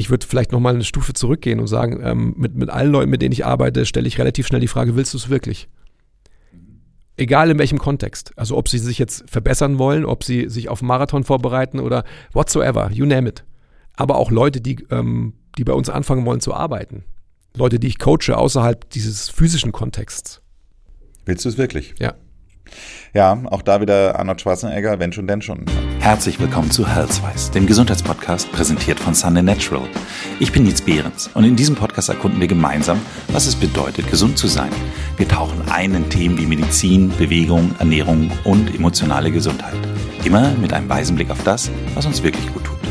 ich würde vielleicht nochmal eine Stufe zurückgehen und sagen, mit allen Leuten, mit denen ich arbeite, stelle ich relativ schnell die Frage, willst du es wirklich? Egal in welchem Kontext. Also ob sie sich jetzt verbessern wollen, ob sie sich auf einen Marathon vorbereiten oder whatsoever, you name it. Aber auch Leute, die bei uns anfangen wollen zu arbeiten. Leute, die ich coache außerhalb dieses physischen Kontexts. Willst du es wirklich? Ja. Ja, auch da wieder Arnold Schwarzenegger, wenn schon, denn schon. Herzlich willkommen zu Healthwise, dem Gesundheitspodcast, präsentiert von Sunday Natural. Ich bin Nietz Behrens und in diesem Podcast erkunden wir gemeinsam, was es bedeutet, gesund zu sein. Wir tauchen ein in Themen wie Medizin, Bewegung, Ernährung und emotionale Gesundheit. Immer mit einem weisen Blick auf das, was uns wirklich gut tut.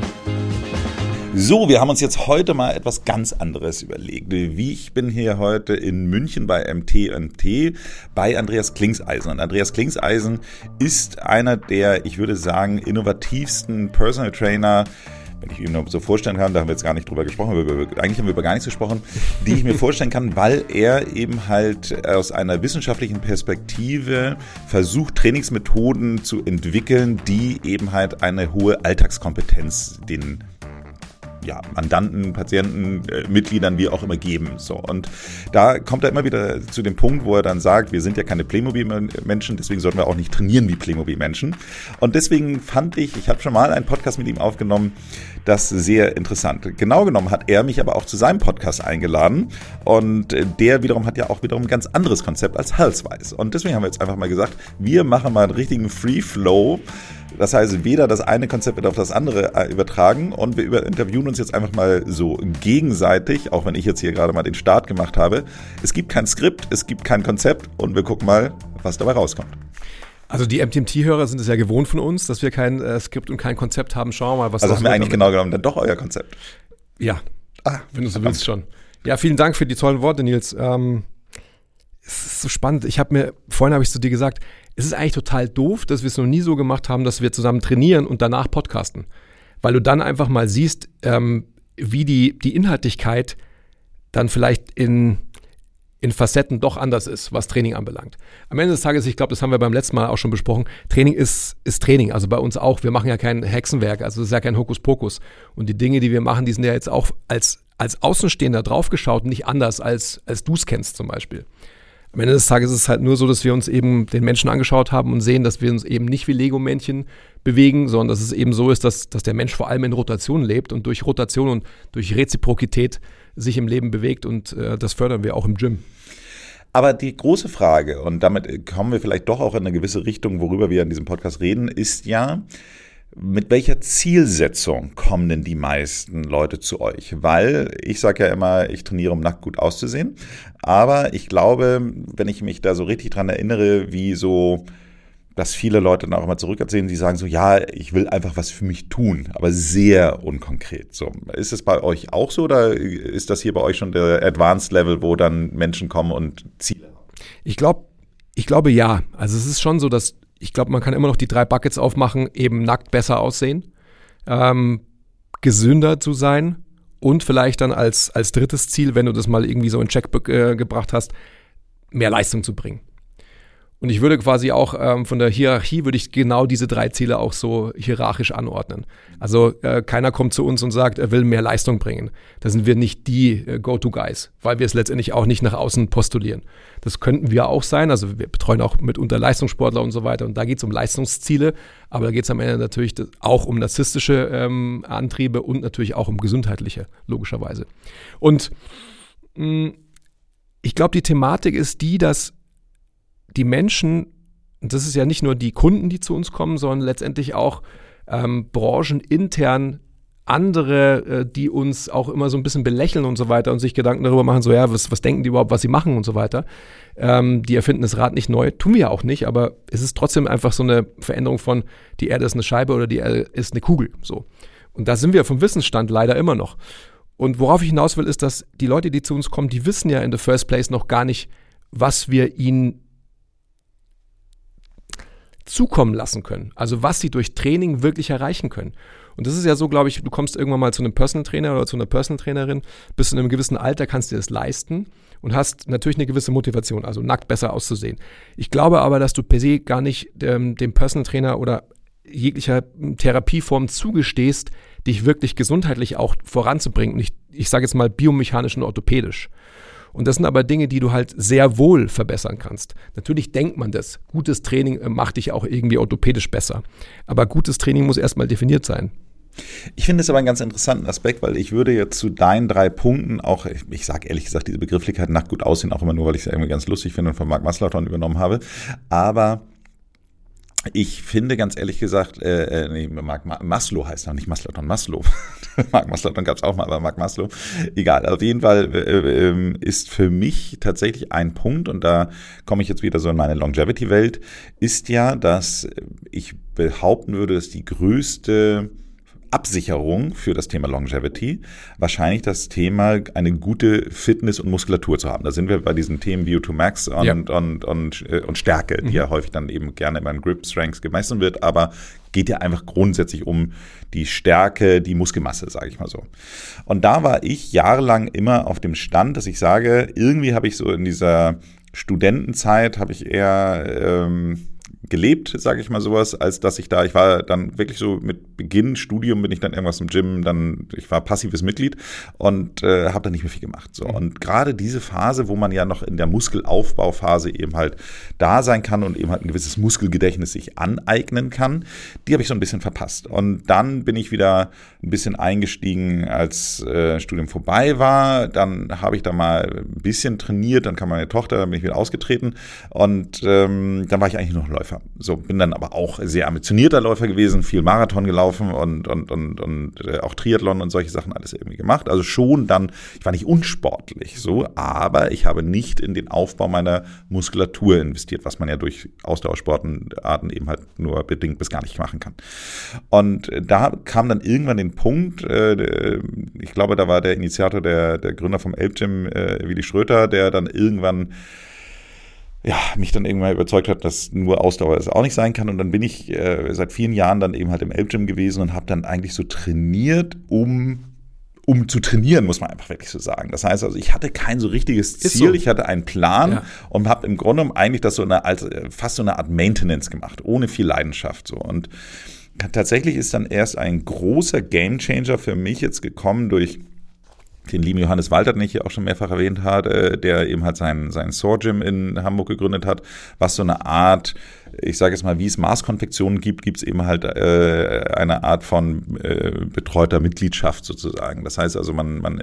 So, wir haben uns jetzt heute mal etwas ganz anderes überlegt. Ich bin hier heute in München bei MT&T bei Andreas Klingseisen. Und Andreas Klingseisen ist einer der, ich würde sagen, innovativsten Personal Trainer, wenn ich mir so vorstellen kann, da haben wir jetzt gar nicht drüber gesprochen, eigentlich haben wir über gar nichts gesprochen, die ich mir vorstellen kann, weil er eben halt aus einer wissenschaftlichen Perspektive versucht, Trainingsmethoden zu entwickeln, die eben halt eine hohe Alltagskompetenz den Mandanten, Patienten, Mitgliedern, wie auch immer geben. So. Und da kommt er immer wieder zu dem Punkt, wo er dann sagt, wir sind ja keine Playmobil-Menschen, deswegen sollten wir auch nicht trainieren wie Playmobil-Menschen. Und deswegen fand ich habe schon mal einen Podcast mit ihm aufgenommen, das sehr interessant. Genau genommen hat er mich aber auch zu seinem Podcast eingeladen und der wiederum hat ja auch wiederum ein ganz anderes Konzept als Healthwise. Und deswegen haben wir jetzt einfach mal gesagt, wir machen mal einen richtigen Free Flow. Das heißt, weder das eine Konzept wird auf das andere übertragen und wir interviewen uns jetzt einfach mal so gegenseitig, auch wenn ich jetzt hier gerade mal den Start gemacht habe. Es gibt kein Skript, es gibt kein Konzept und wir gucken mal, was dabei rauskommt. Also die MTMT-Hörer sind es ja gewohnt von uns, dass wir kein Skript und kein Konzept haben. Schauen wir mal, was also das ist mir eigentlich genau genommen dann doch euer Konzept. Ja, wenn du so willst schon. Ja, vielen Dank für die tollen Worte, Nils. Es ist so spannend. Vorhin habe ich zu dir gesagt, es ist eigentlich total doof, dass wir es noch nie so gemacht haben, dass wir zusammen trainieren und danach podcasten. Weil du dann einfach mal siehst, wie die Inhaltlichkeit dann vielleicht in Facetten doch anders ist, was Training anbelangt. Am Ende des Tages, ich glaube, das haben wir beim letzten Mal auch schon besprochen, Training ist Training, also bei uns auch. Wir machen ja kein Hexenwerk, also das ist ja kein Hokuspokus. Und die Dinge, die wir machen, die sind ja jetzt auch als Außenstehender draufgeschaut, nicht anders, als du es kennst zum Beispiel. Am Ende des Tages ist es halt nur so, dass wir uns eben den Menschen angeschaut haben und sehen, dass wir uns eben nicht wie Lego-Männchen bewegen, sondern dass es eben so ist, dass der Mensch vor allem in Rotation lebt und durch Rotation und durch Reziprokität sich im Leben bewegt und das fördern wir auch im Gym. Aber die große Frage, und damit kommen wir vielleicht doch auch in eine gewisse Richtung, worüber wir in diesem Podcast reden, ist ja, mit welcher Zielsetzung kommen denn die meisten Leute zu euch? Weil ich sage ja immer, ich trainiere, um nackt gut auszusehen. Aber ich glaube, wenn ich mich da so richtig dran erinnere, wie so, dass viele Leute dann auch immer zurückerzählen, die sagen so, ja, ich will einfach was für mich tun, aber sehr unkonkret. So, ist es bei euch auch so oder ist das hier bei euch schon der Advanced Level, wo dann Menschen kommen und Ziele haben? Ich glaube ja. Also es ist schon so, dass ich glaube, man kann immer noch die 3 Buckets aufmachen, eben nackt besser aussehen, gesünder zu sein und vielleicht dann als drittes Ziel, wenn du das mal irgendwie so in Check gebracht hast, mehr Leistung zu bringen. Und ich würde quasi auch von der Hierarchie würde ich genau diese 3 Ziele auch so hierarchisch anordnen. Also keiner kommt zu uns und sagt, er will mehr Leistung bringen. Da sind wir nicht die Go-To-Guys, weil wir es letztendlich auch nicht nach außen postulieren. Das könnten wir auch sein, also wir betreuen auch mitunter Leistungssportler und so weiter und da geht es um Leistungsziele, aber da geht es am Ende natürlich auch um narzisstische Antriebe und natürlich auch um gesundheitliche, logischerweise. Und ich glaube, die Thematik ist die, dass die Menschen, und das ist ja nicht nur die Kunden, die zu uns kommen, sondern letztendlich auch branchenintern andere, die uns auch immer so ein bisschen belächeln und so weiter und sich Gedanken darüber machen, so ja, was denken die überhaupt, was sie machen und so weiter. Die erfinden das Rad nicht neu, tun wir ja auch nicht, aber es ist trotzdem einfach so eine Veränderung von, die Erde ist eine Scheibe oder die Erde ist eine Kugel. So. Und da sind wir vom Wissensstand leider immer noch. Und worauf ich hinaus will, ist, dass die Leute, die zu uns kommen, die wissen ja in the first place noch gar nicht, was wir ihnen zukommen lassen können. Also was sie durch Training wirklich erreichen können. Und das ist ja so, glaube ich, du kommst irgendwann mal zu einem Personal Trainer oder zu einer Personal Trainerin, bist in einem gewissen Alter, kannst dir das leisten und hast natürlich eine gewisse Motivation, also nackt besser auszusehen. Ich glaube aber, dass du per se gar nicht dem Personal Trainer oder jeglicher Therapieform zugestehst, dich wirklich gesundheitlich auch voranzubringen. Und ich sage jetzt mal biomechanisch und orthopädisch. Und das sind aber Dinge, die du halt sehr wohl verbessern kannst. Natürlich denkt man das. Gutes Training macht dich auch irgendwie orthopädisch besser. Aber gutes Training muss erstmal definiert sein. Ich finde es aber einen ganz interessanten Aspekt, weil ich würde jetzt zu deinen 3 Punkten auch, ich sage ehrlich gesagt, diese Begrifflichkeit nackt gut aussehen, auch immer nur, weil ich es irgendwie ganz lustig finde und von Mark Maslowton übernommen habe. Aber ich finde ganz ehrlich gesagt, Mark Maslow heißt noch nicht Maslowton, Maslow. Mark Maslowton gab es auch mal, aber Mark Maslow. Egal, auf jeden Fall ist für mich tatsächlich ein Punkt, und da komme ich jetzt wieder so in meine Longevity-Welt, ist ja, dass ich behaupten würde, dass die größte Absicherung für das Thema Longevity wahrscheinlich das Thema, eine gute Fitness und Muskulatur zu haben. Da sind wir bei diesen Themen VO2 Max und Stärke, die ja häufig dann eben gerne beim Grip Strength gemessen wird, aber geht ja einfach grundsätzlich um die Stärke, die Muskelmasse, sage ich mal so. Und da war ich jahrelang immer auf dem Stand, dass ich sage, irgendwie habe ich so in dieser Studentenzeit habe ich eher gelebt, sage ich mal sowas, als dass ich war dann wirklich so mit Beginn Studium bin ich dann irgendwas im Gym, ich war passives Mitglied und habe dann nicht mehr viel gemacht. So. Und gerade diese Phase, wo man ja noch in der Muskelaufbauphase eben halt da sein kann und eben halt ein gewisses Muskelgedächtnis sich aneignen kann, die habe ich so ein bisschen verpasst. Und dann bin ich wieder ein bisschen eingestiegen, als Studium vorbei war. Dann habe ich da mal ein bisschen trainiert, dann kam meine Tochter, dann bin ich wieder ausgetreten und dann war ich eigentlich noch ein Läufer. So, bin dann aber auch sehr ambitionierter Läufer gewesen, viel Marathon gelaufen und auch Triathlon und solche Sachen alles irgendwie gemacht. Also schon dann, ich war nicht unsportlich so, aber ich habe nicht in den Aufbau meiner Muskulatur investiert, was man ja durch Ausdauersportarten eben halt nur bedingt bis gar nicht machen kann. Und da kam dann irgendwann den Punkt, ich glaube, da war der Initiator, der Gründer vom Elbgym, Willi Schröter, der dann irgendwann mich dann irgendwann überzeugt hat, dass nur Ausdauer es auch nicht sein kann. Und dann bin ich seit vielen Jahren dann eben halt im Elbgym gewesen und habe dann eigentlich so trainiert, um zu trainieren, muss man einfach wirklich so sagen. Das heißt also, ich hatte kein so richtiges Ziel, so. Ich hatte einen Plan und habe im Grunde genommen eigentlich das fast so eine Art Maintenance gemacht, ohne viel Leidenschaft. So. Und tatsächlich ist dann erst ein großer Gamechanger für mich jetzt gekommen durch den lieben Johannes Walter, den ich hier auch schon mehrfach erwähnt habe, der eben halt sein Soar Gym in Hamburg gegründet hat, was so eine Art, ich sage jetzt mal, wie es Maßkonfektionen gibt, gibt es eben halt eine Art von betreuter Mitgliedschaft sozusagen. Das heißt also, man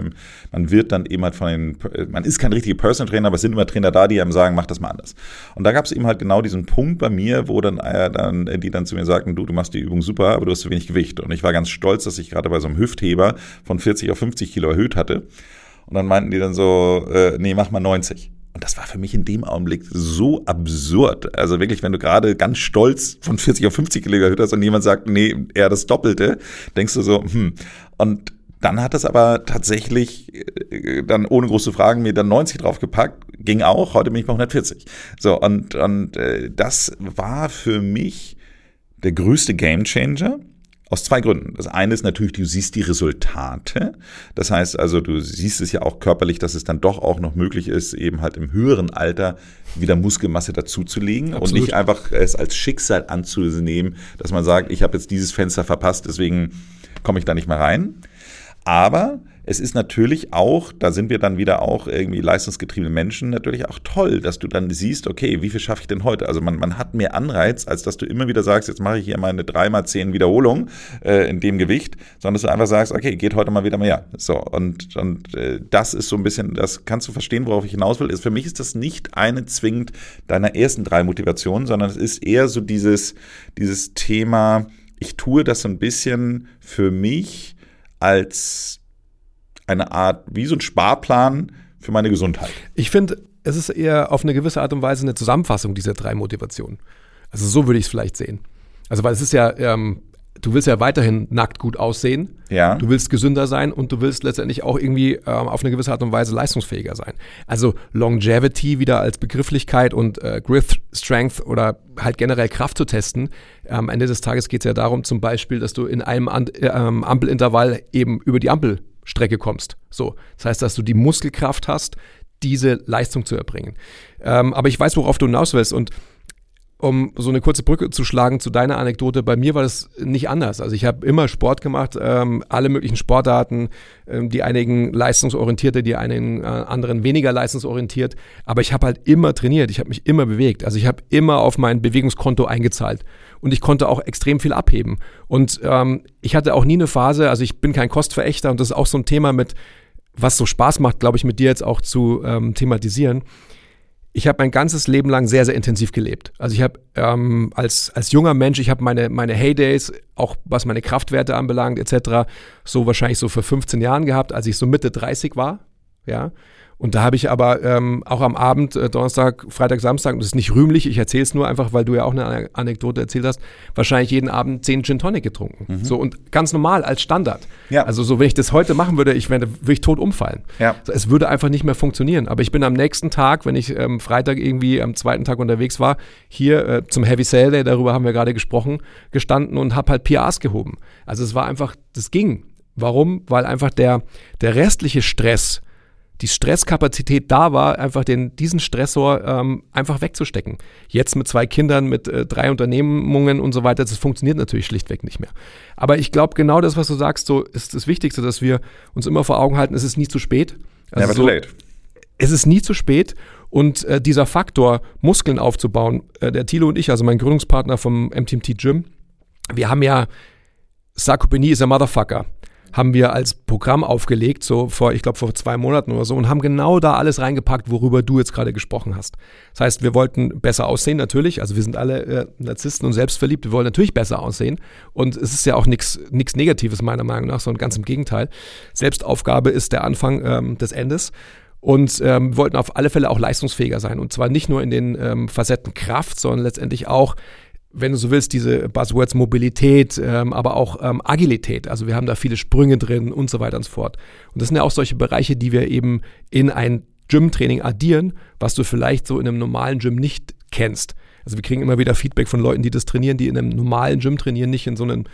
wird dann eben halt man ist kein richtiger Personal Trainer, aber es sind immer Trainer da, die einem sagen, mach das mal anders. Und da gab es eben halt genau diesen Punkt bei mir, wo die dann zu mir sagten, du machst die Übung super, aber du hast zu wenig Gewicht. Und ich war ganz stolz, dass ich gerade bei so einem Hüftheber von 40 auf 50 Kilo erhöht hatte. Und dann meinten die dann so, nee, mach mal 90. Und das war für mich in dem Augenblick so absurd. Also wirklich, wenn du gerade ganz stolz von 40 auf 50 Kilo erhöht hast und jemand sagt, nee, eher das Doppelte, denkst du so, Und dann hat das aber tatsächlich dann ohne große Fragen mir dann 90 draufgepackt, ging auch, heute bin ich bei 140. So, und das war für mich der größte Gamechanger. Aus 2 Gründen. Das eine ist natürlich, du siehst die Resultate. Das heißt also, du siehst es ja auch körperlich, dass es dann doch auch noch möglich ist, eben halt im höheren Alter wieder Muskelmasse dazuzulegen. Absolut. Und nicht einfach es als Schicksal anzunehmen, dass man sagt, ich habe jetzt dieses Fenster verpasst, deswegen komme ich da nicht mehr rein. Aber es ist natürlich auch, da sind wir dann wieder auch irgendwie leistungsgetriebene Menschen, natürlich auch toll, dass du dann siehst, okay, wie viel schaffe ich denn heute? Also man hat mehr Anreiz, als dass du immer wieder sagst, jetzt mache ich hier mal eine 3x10 Wiederholung in dem Gewicht, sondern dass du einfach sagst, okay, geht heute mal wieder mehr. So, und das ist so ein bisschen, das kannst du verstehen, worauf ich hinaus will. Für mich ist das nicht eine zwingend deiner ersten 3 Motivationen, sondern es ist eher so dieses Thema, ich tue das so ein bisschen für mich als eine Art, wie so ein Sparplan für meine Gesundheit. Ich finde, es ist eher auf eine gewisse Art und Weise eine Zusammenfassung dieser 3 Motivationen. Also so würde ich es vielleicht sehen. Also weil es ist ja, du willst ja weiterhin nackt gut aussehen, du willst gesünder sein und du willst letztendlich auch irgendwie auf eine gewisse Art und Weise leistungsfähiger sein. Also Longevity wieder als Begrifflichkeit und Grip Strength oder halt generell Kraft zu testen. Am Ende des Tages geht es ja darum zum Beispiel, dass du in einem Ampelintervall eben über die Ampelstrecke kommst. So, das heißt, dass du die Muskelkraft hast, diese Leistung zu erbringen. Aber ich weiß, worauf du hinaus willst und um so eine kurze Brücke zu schlagen zu deiner Anekdote, bei mir war das nicht anders. Also ich habe immer Sport gemacht, alle möglichen Sportarten, die einigen leistungsorientierte, die einigen anderen weniger leistungsorientiert. Aber ich habe halt immer trainiert, ich habe mich immer bewegt. Also ich habe immer auf mein Bewegungskonto eingezahlt und ich konnte auch extrem viel abheben. Und ich hatte auch nie eine Phase, also ich bin kein Kostverächter und das ist auch so ein Thema mit, was so Spaß macht, glaube ich, mit dir jetzt auch zu thematisieren. Ich habe mein ganzes Leben lang sehr, sehr intensiv gelebt. Also ich habe als junger Mensch, ich habe meine Heydays, auch was meine Kraftwerte anbelangt etc., so wahrscheinlich so vor 15 Jahren gehabt, als ich so Mitte 30 war, ja. Und da habe ich aber auch am Abend, Donnerstag, Freitag, Samstag, und das ist nicht rühmlich, ich erzähle es nur einfach, weil du ja auch eine Anekdote erzählt hast, wahrscheinlich jeden Abend 10 Gin Tonic getrunken. So, und ganz normal als Standard. Ja. Also so, wenn ich das heute machen würde, würde ich tot umfallen. Ja. So, es würde einfach nicht mehr funktionieren. Aber ich bin am nächsten Tag, wenn ich Freitag irgendwie am zweiten Tag unterwegs war, hier zum Heavy Sale Day, darüber haben wir gerade gesprochen, gestanden und habe halt PRs gehoben. Also es war einfach, das ging. Warum? Weil einfach der restliche Stress, die Stresskapazität da war, einfach diesen Stressor einfach wegzustecken. Jetzt mit 2 Kindern, mit 3 Unternehmungen und so weiter, das funktioniert natürlich schlichtweg nicht mehr. Aber ich glaube, genau das, was du sagst, so ist das Wichtigste, dass wir uns immer vor Augen halten, es ist nie zu spät. Also Never too late. Es ist nie zu spät und dieser Faktor, Muskeln aufzubauen, der Thilo und ich, also mein Gründungspartner vom MTMT Gym, wir haben ja, Sarkopenie is a Motherfucker, haben wir als Programm aufgelegt, so vor 2 Monaten oder so, und haben genau da alles reingepackt, worüber du jetzt gerade gesprochen hast. Das heißt, wir wollten besser aussehen, natürlich, also wir sind alle Narzissten und selbstverliebt, wir wollen natürlich besser aussehen und es ist ja auch nichts Negatives meiner Meinung nach, sondern ganz im Gegenteil. Selbstaufgabe ist der Anfang des Endes. Und wir wollten auf alle Fälle auch leistungsfähiger sein, und zwar nicht nur in den Facetten Kraft, sondern letztendlich auch, wenn du so willst, diese Buzzwords Mobilität, aber auch Agilität. Also wir haben da viele Sprünge drin und so weiter und so fort. Und das sind ja auch solche Bereiche, die wir eben in ein Gym-Training addieren, was du vielleicht so in einem normalen Gym nicht kennst. Also wir kriegen immer wieder Feedback von Leuten, die das trainieren, die in einem normalen Gym trainieren, nicht in so einer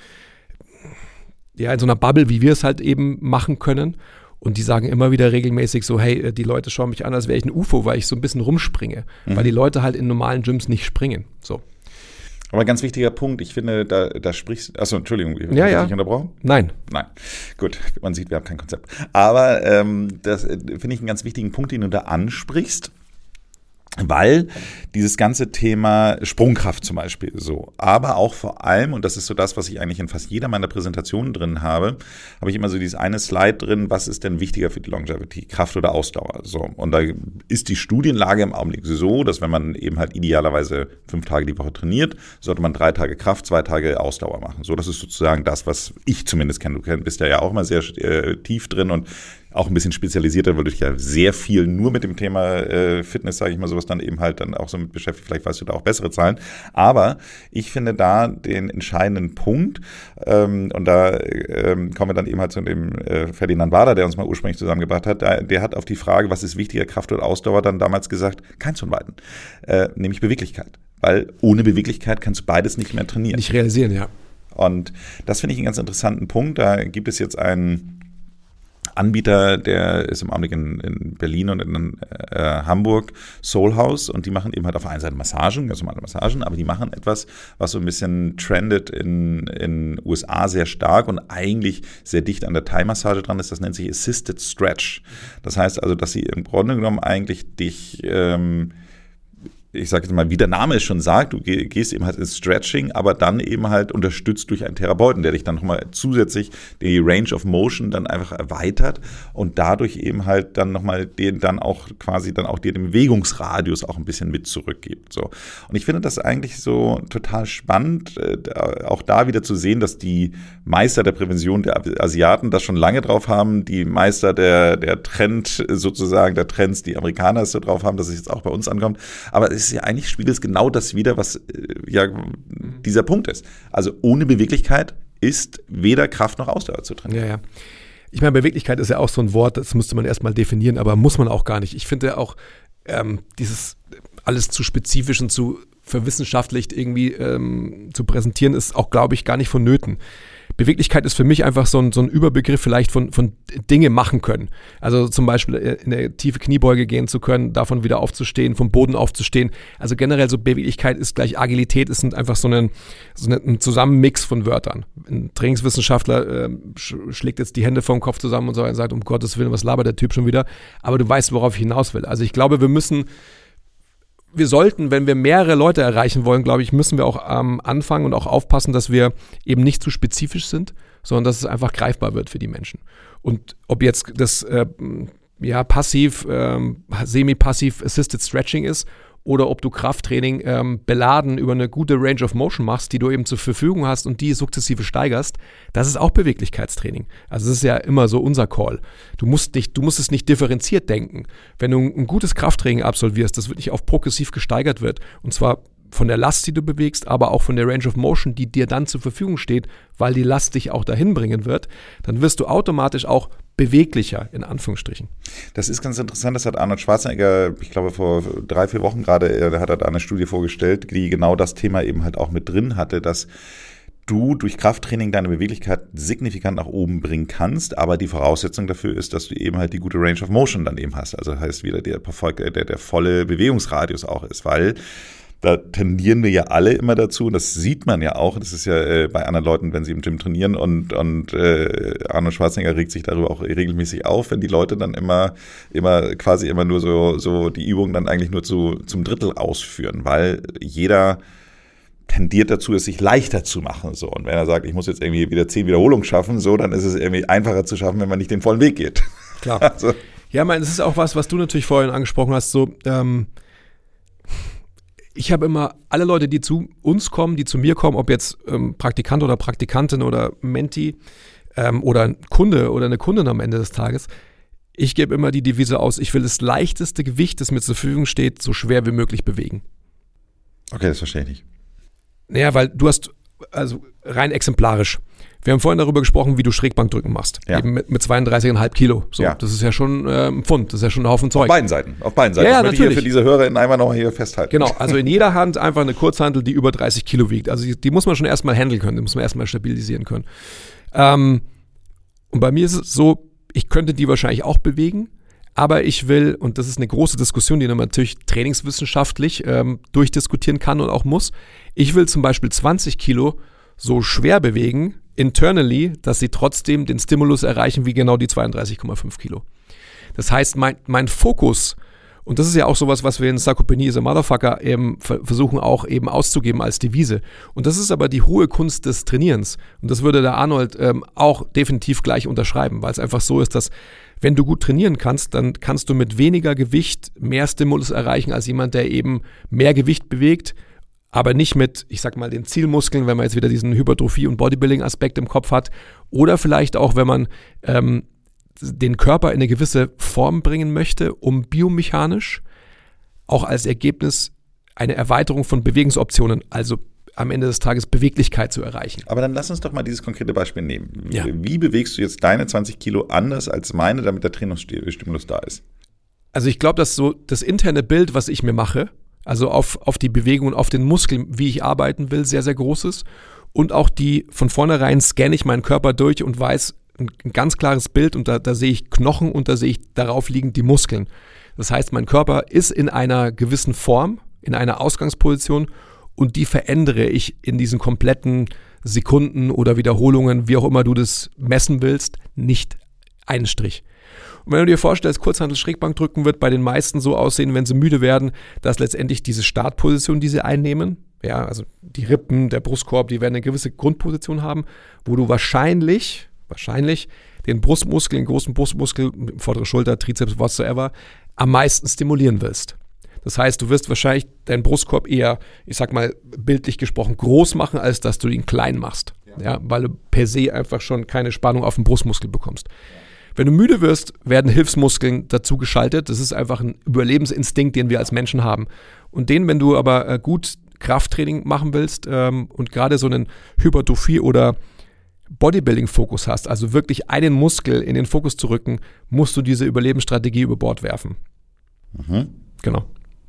Bubble, wie wir es halt eben machen können. Und die sagen immer wieder regelmäßig so, hey, die Leute schauen mich an, als wäre ich ein UFO, weil ich so ein bisschen rumspringe. Weil die Leute halt in normalen Gyms nicht springen. So. Aber ein ganz wichtiger Punkt, ich finde, da sprichst du, achso, Entschuldigung, habe ich dich unterbrochen? Nein. Gut, man sieht, wir haben kein Konzept. Aber das finde ich einen ganz wichtigen Punkt, den du da ansprichst, weil dieses ganze Thema Sprungkraft zum Beispiel so, aber auch vor allem, und das ist so das, was ich eigentlich in fast jeder meiner Präsentationen drin habe ich immer so dieses eine Slide drin, was ist denn wichtiger für die Longevity, Kraft oder Ausdauer? So, und da ist die Studienlage im Augenblick so, dass wenn man eben halt idealerweise 5 Tage die Woche trainiert, sollte man 3 Tage Kraft, 2 Tage Ausdauer machen. So, das ist sozusagen das, was ich zumindest kenne. Du bist ja auch mal sehr tief drin und auch ein bisschen spezialisierter, weil du dich ja sehr viel nur mit dem Thema Fitness, sage ich mal, sowas dann eben halt dann auch so mit beschäftigt. Vielleicht weißt du da auch bessere Zahlen. Aber ich finde da den entscheidenden Punkt, und da kommen wir dann eben halt zu dem Ferdinand Wader, der uns mal ursprünglich zusammengebracht hat, der hat auf die Frage, was ist wichtiger, Kraft oder Ausdauer, dann damals gesagt, keins von beiden, nämlich Beweglichkeit. Weil ohne Beweglichkeit kannst du beides nicht mehr trainieren. Nicht realisieren, ja. Und das finde ich einen ganz interessanten Punkt. Da gibt es jetzt einen Anbieter, der ist im Augenblick in Berlin und in Hamburg, Soul House, und die machen eben halt auf der einen Seite Massagen, ganz normale Massagen, aber die machen etwas, was so ein bisschen trendet in USA sehr stark und eigentlich sehr dicht an der Thai-Massage dran ist, das nennt sich Assisted Stretch. Das heißt also, dass sie im Grunde genommen eigentlich dich ich sage jetzt mal, wie der Name es schon sagt, du gehst eben halt ins Stretching, aber dann eben halt unterstützt durch einen Therapeuten, der dich dann nochmal zusätzlich die Range of Motion dann einfach erweitert und dadurch eben halt dann nochmal dir den Bewegungsradius auch ein bisschen mit zurückgibt. So. Und ich finde das eigentlich so total spannend, auch da wieder zu sehen, dass die Meister der Prävention der Asiaten das schon lange drauf haben, die Meister der Trends, die Amerikaner es so drauf haben, dass es jetzt auch bei uns ankommt. Aber es ist ja eigentlich, spiegelt es genau das wider, was dieser Punkt ist. Also ohne Beweglichkeit ist weder Kraft noch Ausdauer zu trainieren. Ja. Ich meine, Beweglichkeit ist ja auch so ein Wort, das müsste man erstmal definieren, aber muss man auch gar nicht. Ich finde auch, dieses alles zu spezifisch und zu verwissenschaftlicht irgendwie zu präsentieren, ist auch, glaube ich, gar nicht vonnöten. Beweglichkeit ist für mich einfach so ein Überbegriff vielleicht von Dinge machen können. Also zum Beispiel in eine tiefe Kniebeuge gehen zu können, davon wieder aufzustehen, vom Boden aufzustehen. Also generell so Beweglichkeit ist gleich Agilität, ist einfach so ein Zusammenmix von Wörtern. Ein Trainingswissenschaftler schlägt jetzt die Hände vor dem Kopf zusammen und sagt, um Gottes Willen, was labert der Typ schon wieder? Aber du weißt, worauf ich hinaus will. Also ich glaube, wir sollten, wenn wir mehrere Leute erreichen wollen, glaube ich, müssen wir auch anfangen und auch aufpassen, dass wir eben nicht zu spezifisch sind, sondern dass es einfach greifbar wird für die Menschen. Und ob jetzt das passiv, semi-passiv Assisted Stretching ist oder ob du Krafttraining beladen über eine gute Range of Motion machst, die du eben zur Verfügung hast und die sukzessive steigerst, das ist auch Beweglichkeitstraining. Also das ist ja immer so unser Call. Du musst es nicht differenziert denken. Wenn du ein gutes Krafttraining absolvierst, das wirklich auf progressiv gesteigert wird, und zwar von der Last, die du bewegst, aber auch von der Range of Motion, die dir dann zur Verfügung steht, weil die Last dich auch dahin bringen wird, dann wirst du automatisch auch beweglicher, in Anführungsstrichen. Das ist ganz interessant, das hat Arnold Schwarzenegger, ich glaube vor 3-4 Wochen gerade, hat er da eine Studie vorgestellt, die genau das Thema eben halt auch mit drin hatte, dass du durch Krafttraining deine Beweglichkeit signifikant nach oben bringen kannst, aber die Voraussetzung dafür ist, dass du eben halt die gute Range of Motion dann eben hast. Also heißt wieder der volle Bewegungsradius auch ist, weil da tendieren wir ja alle immer dazu, und das sieht man ja auch, das ist ja bei anderen Leuten, wenn sie im Gym trainieren und Arnold Schwarzenegger regt sich darüber auch regelmäßig auf, wenn die Leute dann immer nur so die Übungen dann eigentlich nur zum Drittel ausführen, weil jeder tendiert dazu, es sich leichter zu machen. So. Und wenn er sagt, ich muss jetzt irgendwie wieder 10 Wiederholungen schaffen, so, dann ist es irgendwie einfacher zu schaffen, wenn man nicht den vollen Weg geht. Klar. Also. Ja, ich meine, es ist auch was du natürlich vorhin angesprochen hast, so, ich habe immer alle Leute, die zu uns kommen, die zu mir kommen, ob jetzt Praktikant oder Praktikantin oder Menti oder ein Kunde oder eine Kundin am Ende des Tages, ich gebe immer die Devise aus, ich will das leichteste Gewicht, das mir zur Verfügung steht, so schwer wie möglich bewegen. Okay, das verstehe ich nicht. Naja, weil du hast, also rein exemplarisch, wir haben vorhin darüber gesprochen, wie du Schrägbankdrücken machst. Ja. Eben mit 32,5 Kilo. So, ja. Das ist ja schon ein Pfund, das ist ja schon ein Haufen Zeug. Auf beiden Seiten. Ja, das möchte ich hier für diese HörerInnen einmal noch hier festhalten. Genau, also in jeder Hand einfach eine Kurzhantel, die über 30 Kilo wiegt. Also die muss man schon erstmal handeln können, die muss man erstmal stabilisieren können. Und bei mir ist es so, ich könnte die wahrscheinlich auch bewegen, aber ich will, und das ist eine große Diskussion, die man natürlich trainingswissenschaftlich durchdiskutieren kann und auch muss, ich will zum Beispiel 20 Kilo so schwer bewegen, internally, dass sie trotzdem den Stimulus erreichen wie genau die 32,5 Kilo. Das heißt, mein Fokus, und das ist ja auch sowas, was wir in Sarkopenie is a Motherfucker eben versuchen auch eben auszugeben als Devise. Und das ist aber die hohe Kunst des Trainierens. Und das würde der Arnold auch definitiv gleich unterschreiben, weil es einfach so ist, dass wenn du gut trainieren kannst, dann kannst du mit weniger Gewicht mehr Stimulus erreichen als jemand, der eben mehr Gewicht bewegt, aber nicht mit, ich sag mal, den Zielmuskeln, wenn man jetzt wieder diesen Hypertrophie- und Bodybuilding-Aspekt im Kopf hat. Oder vielleicht auch, wenn man den Körper in eine gewisse Form bringen möchte, um biomechanisch auch als Ergebnis eine Erweiterung von Bewegungsoptionen, also am Ende des Tages Beweglichkeit zu erreichen. Aber dann lass uns doch mal dieses konkrete Beispiel nehmen. Ja. Wie bewegst du jetzt deine 20 Kilo anders als meine, damit der Trainingsstimulus da ist? Also ich glaube, dass so das interne Bild, was ich mir mache, also auf die Bewegung und auf den Muskeln, wie ich arbeiten will, sehr, sehr groß ist. Und auch von vornherein scanne ich meinen Körper durch und weiß ein ganz klares Bild und da sehe ich Knochen und da sehe ich darauf liegend die Muskeln. Das heißt, mein Körper ist in einer gewissen Form, in einer Ausgangsposition und die verändere ich in diesen kompletten Sekunden oder Wiederholungen, wie auch immer du das messen willst, nicht einen Strich. Und wenn du dir vorstellst, Kurzhantel-Schrägbankdrücken wird bei den meisten so aussehen, wenn sie müde werden, dass letztendlich diese Startposition, die sie einnehmen, ja, also die Rippen, der Brustkorb, die werden eine gewisse Grundposition haben, wo du wahrscheinlich den Brustmuskel, den großen Brustmuskel, vordere Schulter, Trizeps, whatsoever, am meisten stimulieren willst. Das heißt, du wirst wahrscheinlich deinen Brustkorb eher, ich sag mal, bildlich gesprochen groß machen, als dass du ihn klein machst. Ja, weil du per se einfach schon keine Spannung auf den Brustmuskel bekommst. Wenn du müde wirst, werden Hilfsmuskeln dazu geschaltet. Das ist einfach ein Überlebensinstinkt, den wir als Menschen haben. Und wenn du aber gut Krafttraining machen willst und gerade so einen Hypertrophie- oder Bodybuilding-Fokus hast, also wirklich einen Muskel in den Fokus zu rücken, musst du diese Überlebensstrategie über Bord werfen. Mhm. Genau.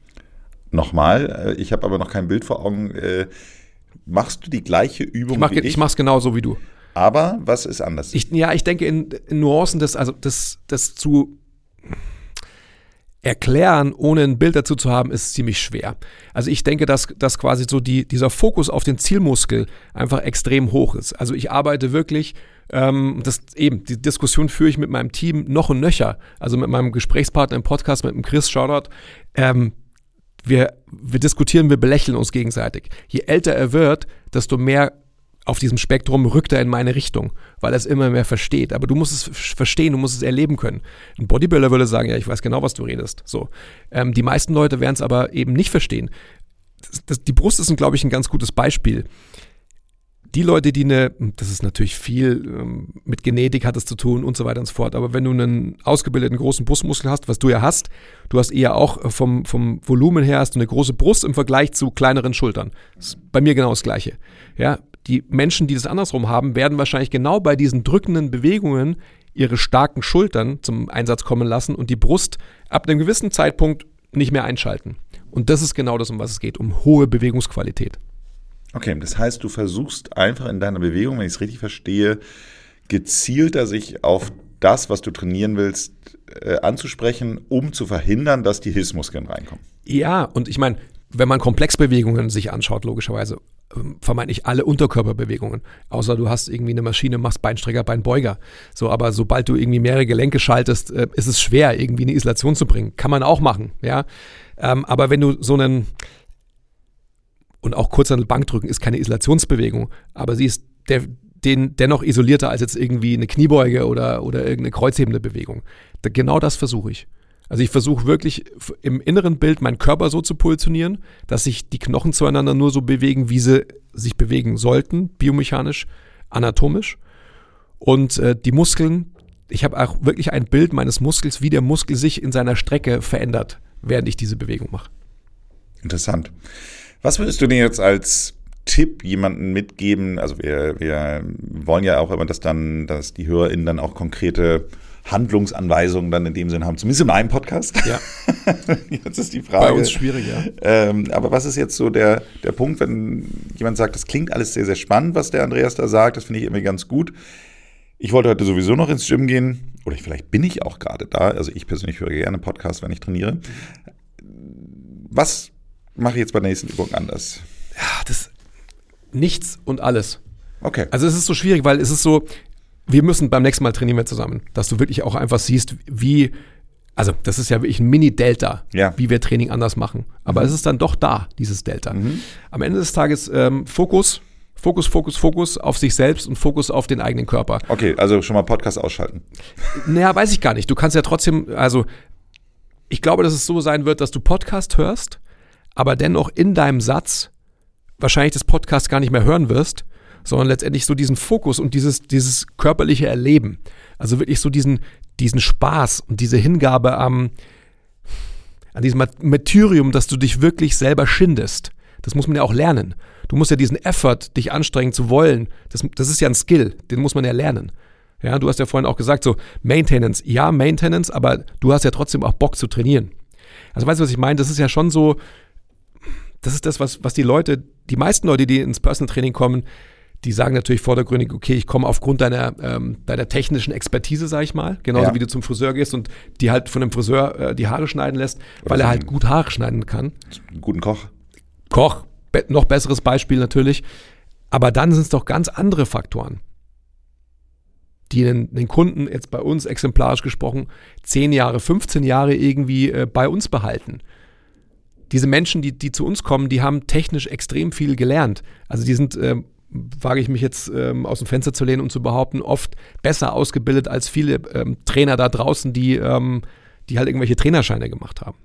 Nochmal, ich habe aber noch kein Bild vor Augen. Machst du die gleiche Übung wie ich? Ich mache es genauso wie du. Aber was ist anders? Ich denke in Nuancen, das zu erklären, ohne ein Bild dazu zu haben, ist ziemlich schwer. Also ich denke, dass quasi so dieser Fokus auf den Zielmuskel einfach extrem hoch ist. Also ich arbeite wirklich, die Diskussion führe ich mit meinem Team noch und nöcher. Also mit meinem Gesprächspartner im Podcast, mit dem Chris Shoutout. Wir diskutieren, wir belächeln uns gegenseitig. Je älter er wird, desto mehr auf diesem Spektrum rückt er in meine Richtung, weil er es immer mehr versteht. Aber du musst es verstehen, du musst es erleben können. Ein Bodybuilder würde sagen, ja, ich weiß genau, was du redest. So. Die meisten Leute werden es aber eben nicht verstehen. Die Brust ist, glaube ich, ein ganz gutes Beispiel. Die Leute, das ist natürlich viel, mit Genetik hat es zu tun und so weiter und so fort, aber wenn du einen ausgebildeten großen Brustmuskel hast, was du ja hast, du hast eher auch vom Volumen her hast du eine große Brust im Vergleich zu kleineren Schultern. Das ist bei mir genau das Gleiche. Ja, die Menschen, die das andersrum haben, werden wahrscheinlich genau bei diesen drückenden Bewegungen ihre starken Schultern zum Einsatz kommen lassen und die Brust ab einem gewissen Zeitpunkt nicht mehr einschalten. Und das ist genau das, um was es geht, um hohe Bewegungsqualität. Okay, das heißt, du versuchst einfach in deiner Bewegung, wenn ich es richtig verstehe, gezielter sich auf das, was du trainieren willst, anzusprechen, um zu verhindern, dass die Hilfsmuskeln reinkommen. Ja, und ich meine, wenn man Komplexbewegungen sich anschaut, logischerweise, vermeintlich alle Unterkörperbewegungen, außer du hast irgendwie eine Maschine, machst Beinstrecker, Beinbeuger. So, aber sobald du irgendwie mehrere Gelenke schaltest, ist es schwer, irgendwie eine Isolation zu bringen. Kann man auch machen, ja. Aber wenn du und auch kurz Bankdrücken ist keine Isolationsbewegung, aber sie ist dennoch isolierter als jetzt irgendwie eine Kniebeuge oder irgendeine kreuzhebende Bewegung. Genau das versuche ich. Also ich versuche wirklich im inneren Bild meinen Körper so zu positionieren, dass sich die Knochen zueinander nur so bewegen, wie sie sich bewegen sollten, biomechanisch, anatomisch. Und die Muskeln, ich habe auch wirklich ein Bild meines Muskels, wie der Muskel sich in seiner Strecke verändert, während ich diese Bewegung mache. Interessant. Was würdest du denn jetzt als Tipp jemanden mitgeben? Also wir wollen ja auch immer, dass die HörerInnen dann auch konkrete Handlungsanweisungen dann in dem Sinn haben, zumindest in einem Podcast. Ja. Jetzt ist die Frage. Bei uns schwierig, ja. Aber was ist jetzt so der Punkt, wenn jemand sagt, das klingt alles sehr, sehr spannend, was der Andreas da sagt, das finde ich irgendwie ganz gut. Ich wollte heute sowieso noch ins Gym gehen, oder vielleicht bin ich auch gerade da, also ich persönlich höre gerne Podcasts, wenn ich trainiere. Was mache ich jetzt bei der nächsten Übung anders? Ja, das nichts und alles. Okay. Also es ist so schwierig, weil es ist so, wir müssen beim nächsten Mal trainieren wir zusammen, dass du wirklich auch einfach siehst, also das ist ja wirklich ein Mini-Delta, wie wir Training anders machen. Aber es ist dann doch da, dieses Delta. Am Ende des Tages Fokus auf sich selbst und Fokus auf den eigenen Körper. Okay, also schon mal Podcast ausschalten. Naja, weiß ich gar nicht. Du kannst ja trotzdem, also ich glaube, dass es so sein wird, dass du Podcast hörst, aber dennoch in deinem Satz wahrscheinlich das Podcast gar nicht mehr hören wirst, sondern letztendlich so diesen Fokus und dieses körperliche Erleben. Also wirklich so diesen Spaß und diese Hingabe an diesem Martyrium, dass du dich wirklich selber schindest. Das muss man ja auch lernen. Du musst ja diesen Effort, dich anstrengen zu wollen, das ist ja ein Skill, den muss man ja lernen. Ja, du hast ja vorhin auch gesagt, so Maintenance, aber du hast ja trotzdem auch Bock zu trainieren. Also weißt du, was ich meine? Das ist ja schon so, das ist das, was die meisten Leute, die ins Personal Training kommen, die sagen natürlich vordergründig, okay, ich komme aufgrund deiner technischen Expertise, sag ich mal, genauso wie du zum Friseur gehst und die halt von dem Friseur die Haare schneiden lässt, weil er halt gut Haare schneiden kann. Einen guten Koch, noch besseres Beispiel natürlich. Aber dann sind es doch ganz andere Faktoren, die den Kunden jetzt bei uns exemplarisch gesprochen 10 Jahre, 15 Jahre irgendwie bei uns behalten. Diese Menschen, die zu uns kommen, die haben technisch extrem viel gelernt. Also die sind, wage ich mich jetzt aus dem Fenster zu lehnen und zu behaupten, oft besser ausgebildet als viele Trainer da draußen, die halt irgendwelche Trainerscheine gemacht haben.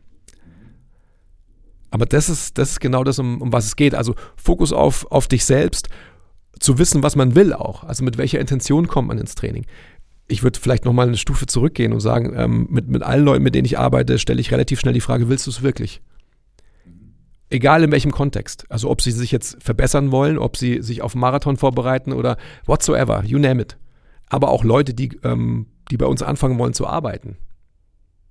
Aber das ist genau das, um was es geht. Also Fokus auf dich selbst, zu wissen, was man will auch. Also mit welcher Intention kommt man ins Training. Ich würde vielleicht nochmal eine Stufe zurückgehen und sagen, mit allen Leuten, mit denen ich arbeite, stelle ich relativ schnell die Frage, willst du es wirklich? Egal in welchem Kontext. Also ob sie sich jetzt verbessern wollen, ob sie sich auf einen Marathon vorbereiten oder whatsoever, you name it. Aber auch Leute, die bei uns anfangen wollen zu arbeiten.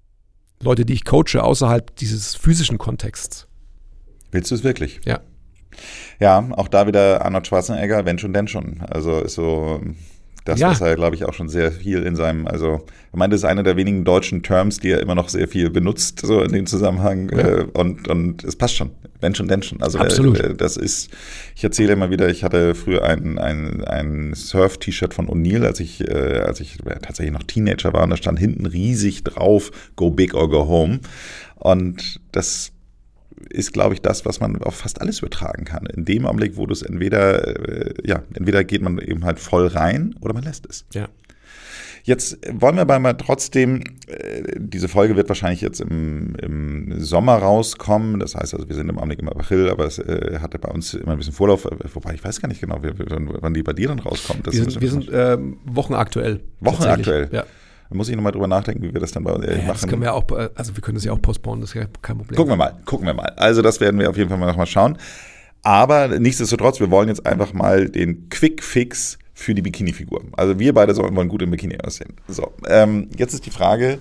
Leute, die ich coache außerhalb dieses physischen Kontexts. Willst du es wirklich? Ja. Ja, auch da wieder Arnold Schwarzenegger, wenn schon, denn schon. Also ist so das, was er, glaube ich, auch schon sehr viel in seinem, also ich meine, das ist einer der wenigen deutschen Terms, die er immer noch sehr viel benutzt, so in dem Zusammenhang. Ja. Und es passt schon, wenn schon, denn schon. Also absolut. Das ist, ich erzähle immer wieder, ich hatte früher ein Surf-T-Shirt von O'Neill, als ich tatsächlich noch Teenager war, und da stand hinten riesig drauf, go big or go home. Und das ist, glaube ich, das, was man auf fast alles übertragen kann. In dem Augenblick, wo du es entweder geht man eben halt voll rein oder man lässt es. Ja. Jetzt wollen wir aber mal trotzdem, diese Folge wird wahrscheinlich jetzt im Sommer rauskommen. Das heißt also, wir sind im Augenblick im April, aber es hatte bei uns immer ein bisschen Vorlauf. Wobei, ich weiß gar nicht genau, wann die bei dir dann rauskommt. Wir sind wochenaktuell. Wochenaktuell? Ja. Da muss ich nochmal drüber nachdenken, wie wir das dann machen. Das können wir auch, also wir können das ja auch postponen, das ist ja kein Problem. Gucken wir mal. Also das werden wir auf jeden Fall mal nochmal schauen. Aber nichtsdestotrotz, wir wollen jetzt einfach mal den Quick-Fix für die Bikini-Figur. Also wir beide wollen gut im Bikini aussehen. So, jetzt ist die Frage,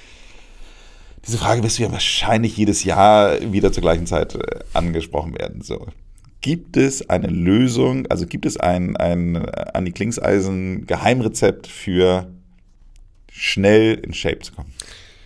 diese Frage wirst du ja wahrscheinlich jedes Jahr wieder zur gleichen Zeit angesprochen werden. So. Gibt es eine Lösung, also gibt es ein Andi Klingseisen Geheimrezept für schnell in Shape zu kommen?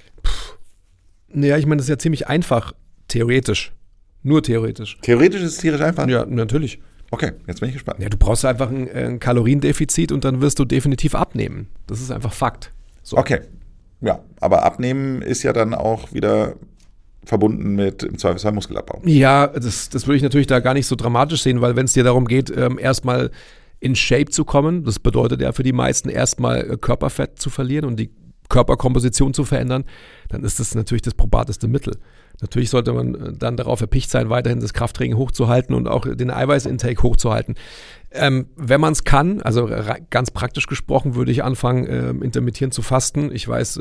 Naja, ich meine, das ist ja ziemlich einfach, theoretisch. Nur theoretisch. Theoretisch ist es tierisch einfach? Ja, natürlich. Okay, jetzt bin ich gespannt. Ja, du brauchst einfach ein Kaloriendefizit und dann wirst du definitiv abnehmen. Das ist einfach Fakt. So. Okay, ja, aber abnehmen ist ja dann auch wieder verbunden mit im Zweifelsfall Muskelabbau. Ja, das würde ich natürlich da gar nicht so dramatisch sehen, weil wenn es dir darum geht, erstmal in Shape zu kommen, das bedeutet ja für die meisten erstmal Körperfett zu verlieren und die Körperkomposition zu verändern, dann ist das natürlich das probateste Mittel. Natürlich sollte man dann darauf erpicht sein, weiterhin das Krafttraining hochzuhalten und auch den Eiweißintake hochzuhalten. Wenn man es kann, also ganz praktisch gesprochen, würde ich anfangen, intermittierend zu fasten. Ich weiß,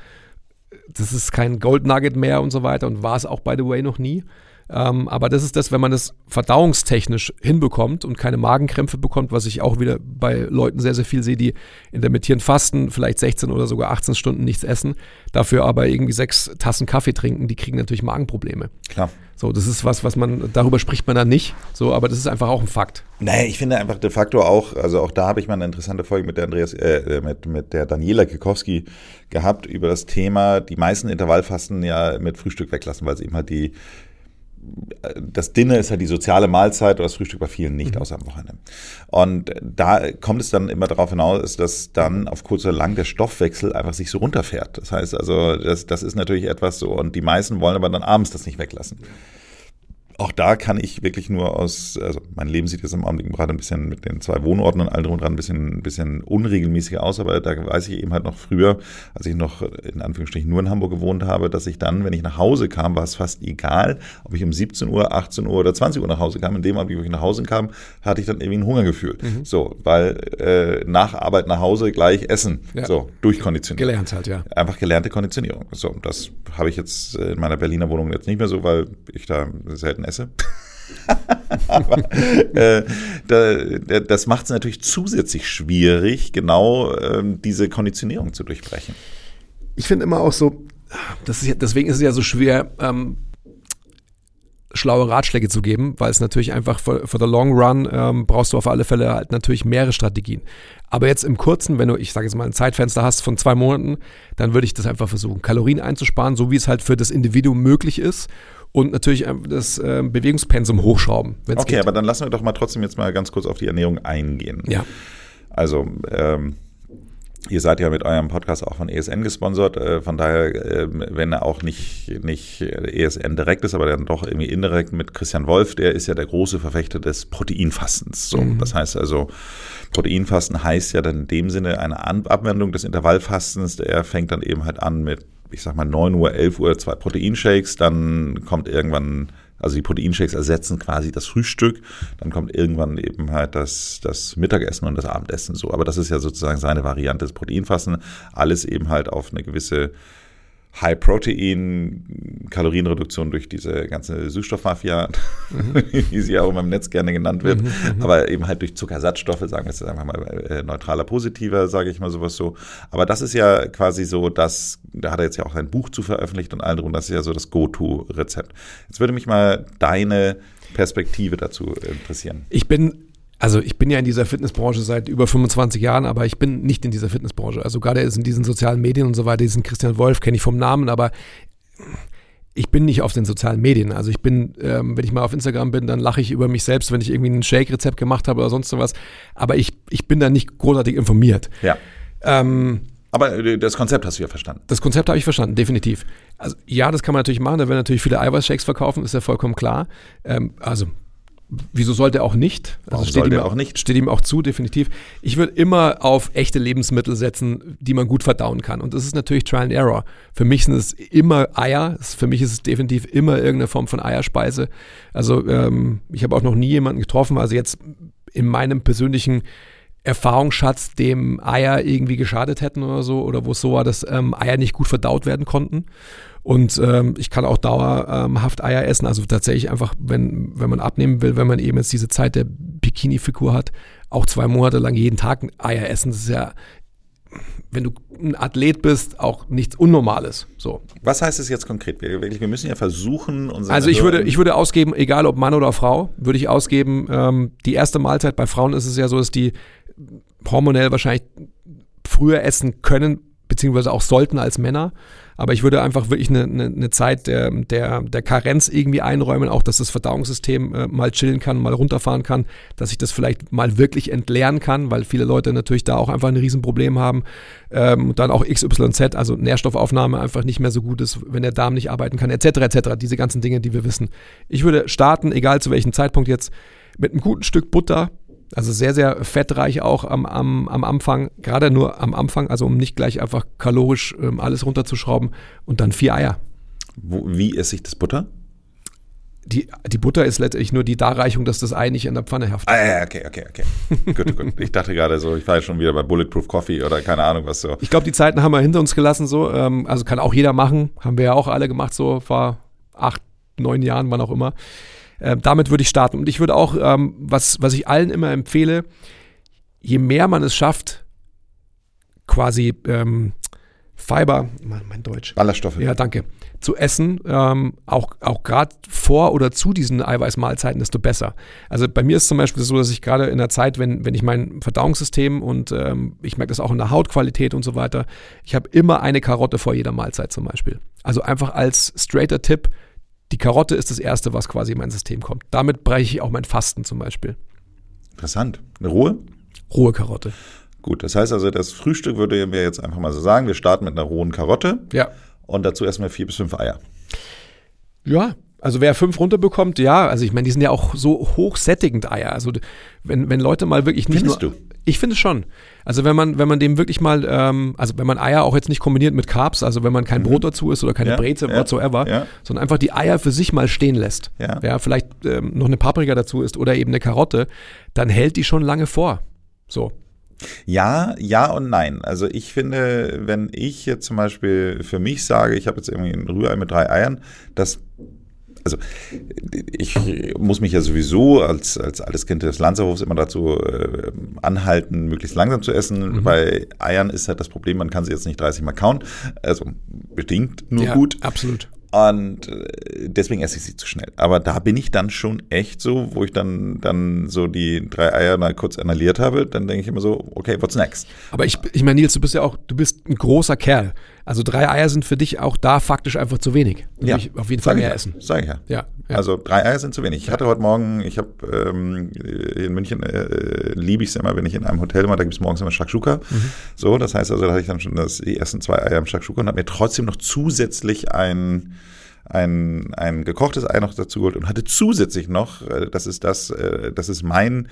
das ist kein Gold Nugget mehr und so weiter und war es auch, by the way, noch nie. Aber das ist das, wenn man das verdauungstechnisch hinbekommt und keine Magenkrämpfe bekommt, was ich auch wieder bei Leuten sehr, sehr viel sehe, die intermittierend fasten, vielleicht 16 oder sogar 18 Stunden nichts essen, dafür aber irgendwie 6 Tassen Kaffee trinken, die kriegen natürlich Magenprobleme. Klar. So, das ist was darüber spricht man dann nicht, so, aber das ist einfach auch ein Fakt. Naja, ich finde einfach de facto auch, also auch da habe ich mal eine interessante Folge mit der mit der Daniela Kikowski gehabt über das Thema, die meisten Intervallfasten ja mit Frühstück weglassen, weil es eben halt das Dinner ist halt die soziale Mahlzeit oder das Frühstück bei vielen nicht, außer am Wochenende. Und da kommt es dann immer darauf hinaus, dass dann auf kurz oder lang der Stoffwechsel einfach sich so runterfährt. Das heißt also, das ist natürlich etwas so und die meisten wollen aber dann abends das nicht weglassen. Auch da kann ich wirklich nur also mein Leben sieht jetzt im Augenblick gerade ein bisschen mit den 2 Wohnorten und allem drum und dran ein bisschen unregelmäßiger aus, aber da weiß ich eben halt noch früher, als ich noch in Anführungsstrichen nur in Hamburg gewohnt habe, dass ich dann, wenn ich nach Hause kam, war es fast egal, ob ich um 17 Uhr, 18 Uhr oder 20 Uhr nach Hause kam. In dem Augenblick, wo ich nach Hause kam, hatte ich dann irgendwie ein Hungergefühl. So, weil nach Arbeit nach Hause gleich essen, so durchkonditioniert. Gelernt halt, ja. Einfach gelernte Konditionierung. So, das habe ich jetzt in meiner Berliner Wohnung jetzt nicht mehr so, weil ich da selten esse. Aber das macht es natürlich zusätzlich schwierig, diese Konditionierung zu durchbrechen. Ich finde immer auch so, deswegen ist es ja so schwer, schlaue Ratschläge zu geben, weil es natürlich einfach für the long run brauchst du auf alle Fälle halt natürlich mehrere Strategien. Aber jetzt im Kurzen, wenn du, ich sage jetzt mal, ein Zeitfenster hast von 2 Monaten, dann würde ich das einfach versuchen, Kalorien einzusparen, so wie es halt für das Individuum möglich ist. Und natürlich das Bewegungspensum hochschrauben. Okay, aber dann lassen wir doch mal trotzdem jetzt mal ganz kurz auf die Ernährung eingehen. Ja. Also, ihr seid ja mit eurem Podcast auch von ESN gesponsert. Von daher, wenn er auch nicht ESN direkt ist, aber dann doch irgendwie indirekt mit Christian Wolf, der ist ja der große Verfechter des Proteinfastens. So, das heißt also, Proteinfasten heißt ja dann in dem Sinne eine Abwendung des Intervallfastens. Der fängt dann eben halt an mit, ich sag mal 9 Uhr, 11 Uhr 2 Proteinshakes, dann kommt irgendwann, also die Proteinshakes ersetzen quasi das Frühstück, dann kommt irgendwann eben halt das Mittagessen und das Abendessen so. Aber das ist ja sozusagen seine Variante des Proteinfasten, alles eben halt auf eine gewisse High-Protein-Kalorienreduktion durch diese ganze Süßstoffmafia, wie sie auch immer im Netz gerne genannt wird, aber eben halt durch Zuckersatzstoffe, sagen wir jetzt einfach mal neutraler, positiver, sage ich mal sowas so. Aber das ist ja quasi so, da hat er jetzt ja auch sein Buch zu veröffentlicht und allem drum, das ist ja so das Go-To-Rezept. Jetzt würde mich mal deine Perspektive dazu interessieren. Ich bin ja in dieser Fitnessbranche seit über 25 Jahren, aber ich bin nicht in dieser Fitnessbranche. Also gerade in diesen sozialen Medien und so weiter, diesen Christian Wolf kenne ich vom Namen, aber ich bin nicht auf den sozialen Medien. Also ich bin, wenn ich mal auf Instagram bin, dann lache ich über mich selbst, wenn ich irgendwie ein Shake-Rezept gemacht habe oder sonst sowas. Aber ich bin da nicht großartig informiert. Ja. Aber das Konzept hast du ja verstanden. Das Konzept habe ich verstanden, definitiv. Also ja, das kann man natürlich machen. Da werden natürlich viele Eiweißshakes verkaufen, ist ja vollkommen klar. Wieso sollte er auch nicht? Also steht ihm auch zu, definitiv. Ich würde immer auf echte Lebensmittel setzen, die man gut verdauen kann. Und das ist natürlich Trial and Error. Für mich sind es immer Eier. Für mich ist es definitiv immer irgendeine Form von Eierspeise. Also ich habe auch noch nie jemanden getroffen, also jetzt in meinem persönlichen Erfahrungsschatz, dem Eier irgendwie geschadet hätten oder so, oder wo es so war, dass Eier nicht gut verdaut werden konnten. Und ich kann auch dauerhaft Eier essen, also tatsächlich einfach, wenn man abnehmen will, wenn man eben jetzt diese Zeit der Bikini-Figur hat, auch 2 Monate lang jeden Tag Eier essen. Das ist ja, wenn du ein Athlet bist, auch nichts Unnormales. So. Was heißt es jetzt konkret? Wir müssen ja versuchen, also ich würde ausgeben, egal ob Mann oder Frau, würde ich ausgeben, die erste Mahlzeit, bei Frauen ist es ja so, dass die hormonell wahrscheinlich früher essen können, beziehungsweise auch sollten als Männer. Aber ich würde einfach wirklich eine Zeit der Karenz irgendwie einräumen, auch dass das Verdauungssystem mal chillen kann, mal runterfahren kann, dass ich das vielleicht mal wirklich entleeren kann, weil viele Leute natürlich da auch einfach ein Riesenproblem haben. Und dann auch XYZ, also Nährstoffaufnahme einfach nicht mehr so gut ist, wenn der Darm nicht arbeiten kann, etc. etc. Diese ganzen Dinge, die wir wissen. Ich würde starten, egal zu welchem Zeitpunkt jetzt, mit einem guten Stück Butter. Also sehr, sehr fettreich auch am Anfang, gerade nur am Anfang, also um nicht gleich einfach kalorisch alles runterzuschrauben und dann 4 Eier. Wie esse ich das Butter? Die Butter ist letztendlich nur die Darreichung, dass das Ei nicht in der Pfanne haftet. Okay. Gut. Ich dachte gerade so, ich war ja schon wieder bei Bulletproof Coffee oder keine Ahnung was so. Ich glaube, die Zeiten haben wir hinter uns gelassen so. Also kann auch jeder machen, haben wir ja auch alle gemacht so vor 8, 9 Jahren, wann auch immer. Damit würde ich starten. Und ich würde auch, was ich allen immer empfehle, je mehr man es schafft, quasi Fiber, mein Deutsch. Ballaststoffe. Ja, danke. Zu essen, auch gerade vor oder zu diesen Eiweißmahlzeiten, desto besser. Also bei mir ist zum Beispiel so, dass ich gerade in der Zeit, wenn ich mein Verdauungssystem und ich merke das auch in der Hautqualität und so weiter, ich habe immer eine Karotte vor jeder Mahlzeit zum Beispiel. Also einfach als straighter Tipp, die Karotte ist das Erste, was quasi in mein System kommt. Damit breche ich auch mein Fasten zum Beispiel. Interessant. Eine rohe? Rohe Karotte. Gut, das heißt also, das Frühstück würde wir jetzt einfach mal so sagen, wir starten mit einer rohen Karotte. Ja. Und dazu erstmal 4 bis 5 Eier. Ja, also wer 5 runterbekommt, ja, also ich meine, die sind ja auch so hochsättigend Eier. Also wenn Leute mal wirklich nicht Findest nur... du? Ich finde es schon. Also wenn man dem wirklich mal, also wenn man Eier auch jetzt nicht kombiniert mit Carbs, also wenn man kein Brot dazu isst oder keine Brezel, whatsoever, sondern einfach die Eier für sich mal stehen lässt, vielleicht noch eine Paprika dazu isst oder eben eine Karotte, dann hält die schon lange vor. So. Ja und nein. Also ich finde, wenn ich jetzt zum Beispiel für mich sage, ich habe jetzt irgendwie ein Rührei mit 3 Eiern, also ich muss mich ja sowieso als altes Kind des Lanzerhofs immer dazu anhalten, möglichst langsam zu essen. Bei Eiern ist halt das Problem, man kann sie jetzt nicht 30 Mal kauen, also bedingt nur gut. Absolut. Und deswegen esse ich sie zu schnell. Aber da bin ich dann schon echt so, wo ich dann so die 3 Eier mal kurz inhaliert habe, dann denke ich immer so, okay, what's next? Aber ich meine, Nils, du bist ein großer Kerl. Also 3 Eier sind für dich auch da faktisch einfach zu wenig. Ja, ich auf jeden Fall mehr essen. Sag ich ja. Ja. Also 3 Eier sind zu wenig. Ich hatte heute Morgen, in München liebe ich es immer, wenn ich in einem Hotel immer, da gibt es morgens immer Shakshuka. So, das heißt also, da hatte ich dann schon die ersten 2 Eier im Shakshuka und habe mir trotzdem noch zusätzlich ein gekochtes Ei noch dazu geholt und hatte zusätzlich noch, das ist mein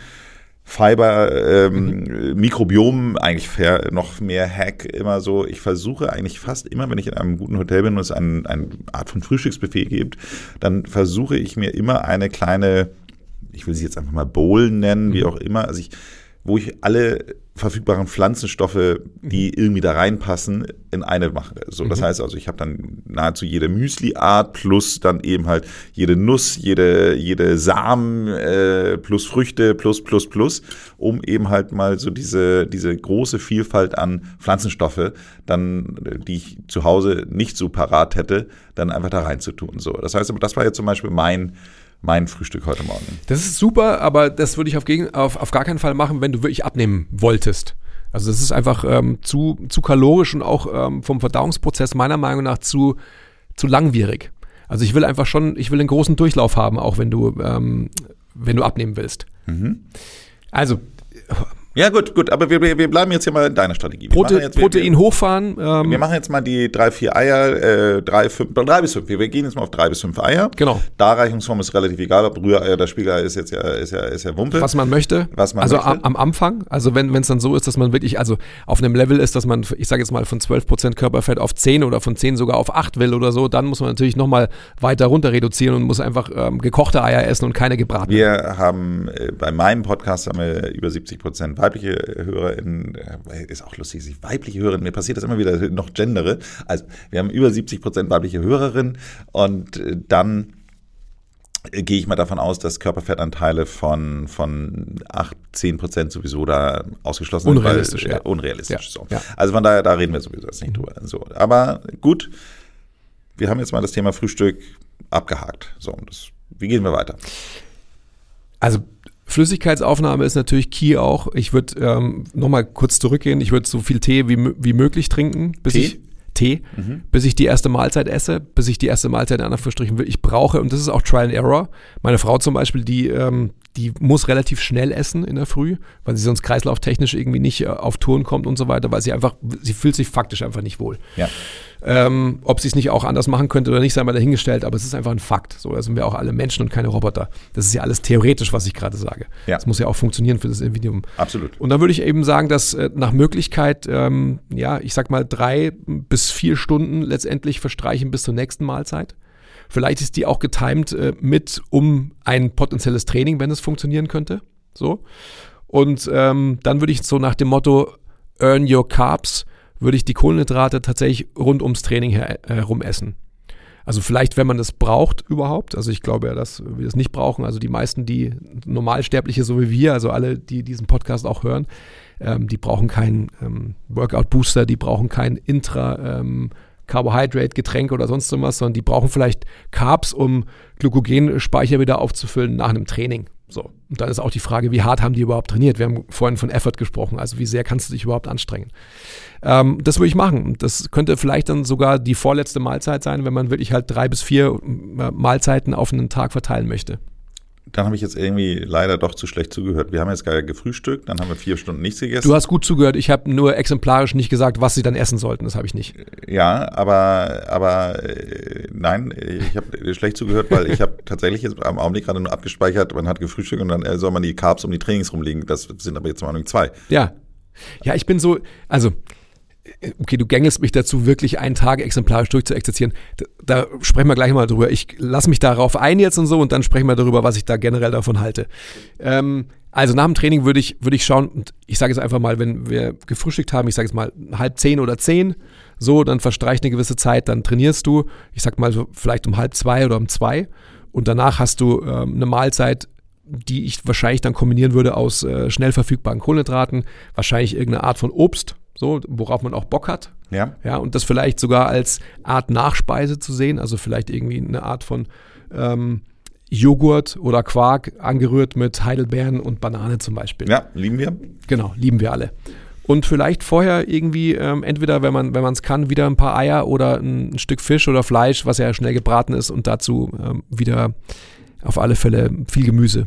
Fiber, Mikrobiom eigentlich noch mehr Hack immer so. Ich versuche eigentlich fast immer, wenn ich in einem guten Hotel bin und es eine Art von Frühstücksbuffet gibt, dann versuche ich mir immer eine kleine, ich will sie jetzt einfach mal Bowl nennen, wie auch immer, also wo ich alle verfügbaren Pflanzenstoffe, die irgendwie da reinpassen, in eine mache. So, das heißt also, ich habe dann nahezu jede Müsli-Art plus dann eben halt jede Nuss, jede Samen plus Früchte plus, um eben halt mal so diese große Vielfalt an Pflanzenstoffe, dann, die ich zu Hause nicht so parat hätte, dann einfach da reinzutun. So, das heißt aber, das war jetzt zum Beispiel mein mein Frühstück heute Morgen. Das ist super, aber das würde ich auf gar keinen Fall machen, wenn du wirklich abnehmen wolltest. Also das ist einfach zu kalorisch und auch vom Verdauungsprozess meiner Meinung nach zu langwierig. Also ich will einen großen Durchlauf haben, auch wenn du abnehmen willst. Mhm. Also ja, gut, aber wir bleiben jetzt hier mal in deiner Strategie. Protein hochfahren. Wir machen jetzt mal die 3-4 Eier, 3 bis 5. Wir gehen jetzt mal auf 3 bis 5 Eier. Genau. Darreichungsform ist relativ egal, ob Rührei oder Spiegelei ist ja Wumpe. Was man möchte. Am Anfang, also wenn es dann so ist, dass man wirklich auf einem Level ist, dass man, ich sage jetzt mal, von 12% Körperfett auf 10 oder von 10 sogar auf 8 will oder so, dann muss man natürlich nochmal weiter runter reduzieren und muss einfach gekochte Eier essen und keine gebratenen. Wir haben, bei meinem Podcast haben wir über 70% weibliche HörerInnen, ist auch lustig, dass ich weibliche HörerInnen, mir passiert das immer wieder, noch gendere. Also wir haben über 70% weibliche Hörerinnen und dann gehe ich mal davon aus, dass Körperfettanteile von 8-10% sowieso da ausgeschlossen sind. Unrealistisch, ja. Unrealistisch, ja. so. Ja. Also von daher, da reden wir sowieso jetzt nicht drüber. So, aber gut, wir haben jetzt mal das Thema Frühstück abgehakt. So, wie gehen wir weiter? Also Flüssigkeitsaufnahme ist natürlich key auch. Ich würde nochmal kurz zurückgehen. Ich würde so viel Tee wie möglich trinken, bis ich die erste Mahlzeit esse, bis ich die erste Mahlzeit in Anführungsstrichen wirklich brauche. Und das ist auch Trial and Error. Meine Frau zum Beispiel, die muss relativ schnell essen in der Früh, weil sie sonst kreislauftechnisch irgendwie nicht auf Touren kommt und so weiter, weil sie fühlt sich faktisch einfach nicht wohl. Ja. Ob sie es nicht auch anders machen könnte oder nicht, sei mal dahingestellt, aber es ist einfach ein Fakt. So, da sind wir auch alle Menschen und keine Roboter. Das ist ja alles theoretisch, was ich gerade sage. Ja. Das muss ja auch funktionieren für das Individuum. Absolut. Und dann würde ich eben sagen, dass nach Möglichkeit, ich sag mal 3 bis 4 Stunden letztendlich verstreichen bis zur nächsten Mahlzeit. Vielleicht ist die auch getimed um ein potenzielles Training, wenn es funktionieren könnte. So. Und dann würde ich so nach dem Motto Earn your Carbs, würde ich die Kohlenhydrate tatsächlich rund ums Training herum essen. Also vielleicht, wenn man das braucht überhaupt. Also ich glaube ja, dass wir das nicht brauchen. Also die meisten, die Normalsterbliche, so wie wir, also alle, die diesen Podcast auch hören, die brauchen keinen Workout-Booster, die brauchen kein Carbohydrate-Getränk oder sonst irgendwas, sondern die brauchen vielleicht Carbs, um Glykogenspeicher wieder aufzufüllen nach einem Training. So. Und dann ist auch die Frage, wie hart haben die überhaupt trainiert? Wir haben vorhin von Effort gesprochen, also wie sehr kannst du dich überhaupt anstrengen? Das würde ich machen. Das könnte vielleicht dann sogar die vorletzte Mahlzeit sein, wenn man wirklich halt 3 bis 4 Mahlzeiten auf einen Tag verteilen möchte. Dann habe ich jetzt irgendwie leider doch zu schlecht zugehört. Wir haben jetzt gerade gefrühstückt, dann haben wir 4 Stunden nichts gegessen. Du hast gut zugehört. Ich habe nur exemplarisch nicht gesagt, was sie dann essen sollten. Das habe ich nicht. Ja, aber nein, ich habe schlecht zugehört, weil ich habe tatsächlich jetzt am Augenblick gerade nur abgespeichert, man hat gefrühstückt und dann soll man die Carbs um die Trainings rumlegen. Das sind aber jetzt mal nur 2. Ja, ich bin so, also okay, du gängelst mich dazu, wirklich einen Tag exemplarisch durchzuexerzieren. Da sprechen wir gleich mal drüber. Ich lasse mich darauf ein jetzt und so und dann sprechen wir darüber, was ich da generell davon halte. Also nach dem Training würde ich schauen, und ich sage jetzt einfach mal, wenn wir gefrühstückt haben, ich sage jetzt mal 9:30 oder 10, so, dann verstreicht eine gewisse Zeit, dann trainierst du, ich sag mal so vielleicht um 1:30 oder um 2 und danach hast du eine Mahlzeit, die ich wahrscheinlich dann kombinieren würde aus schnell verfügbaren Kohlenhydraten, wahrscheinlich irgendeine Art von Obst, so, worauf man auch Bock hat. Ja. Ja, und das vielleicht sogar als Art Nachspeise zu sehen, also vielleicht irgendwie eine Art von Joghurt oder Quark angerührt mit Heidelbeeren und Banane zum Beispiel. Ja, lieben wir. Genau, lieben wir alle. Und vielleicht vorher irgendwie entweder, wenn man es kann, wieder ein paar Eier oder ein Stück Fisch oder Fleisch, was ja schnell gebraten ist und dazu wieder auf alle Fälle viel Gemüse.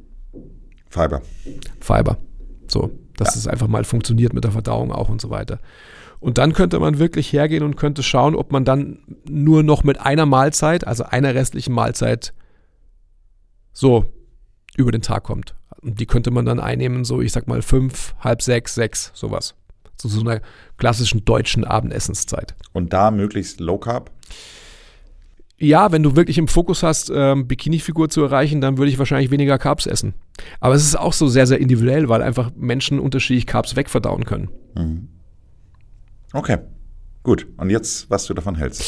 Fiber. So, dass es einfach mal funktioniert mit der Verdauung auch und so weiter. Und dann könnte man wirklich hergehen und könnte schauen, ob man dann nur noch mit einer Mahlzeit, also einer restlichen Mahlzeit, so über den Tag kommt. Und die könnte man dann einnehmen, so ich sag mal 5, halb 6, 6, sowas. Zu so einer klassischen deutschen Abendessenszeit. Und da möglichst Low Carb? Ja, wenn du wirklich im Fokus hast, Bikini-Figur zu erreichen, dann würde ich wahrscheinlich weniger Carbs essen. Aber es ist auch so sehr, sehr individuell, weil einfach Menschen unterschiedlich Carbs wegverdauen können. Mhm. Okay, gut. Und jetzt, was du davon hältst?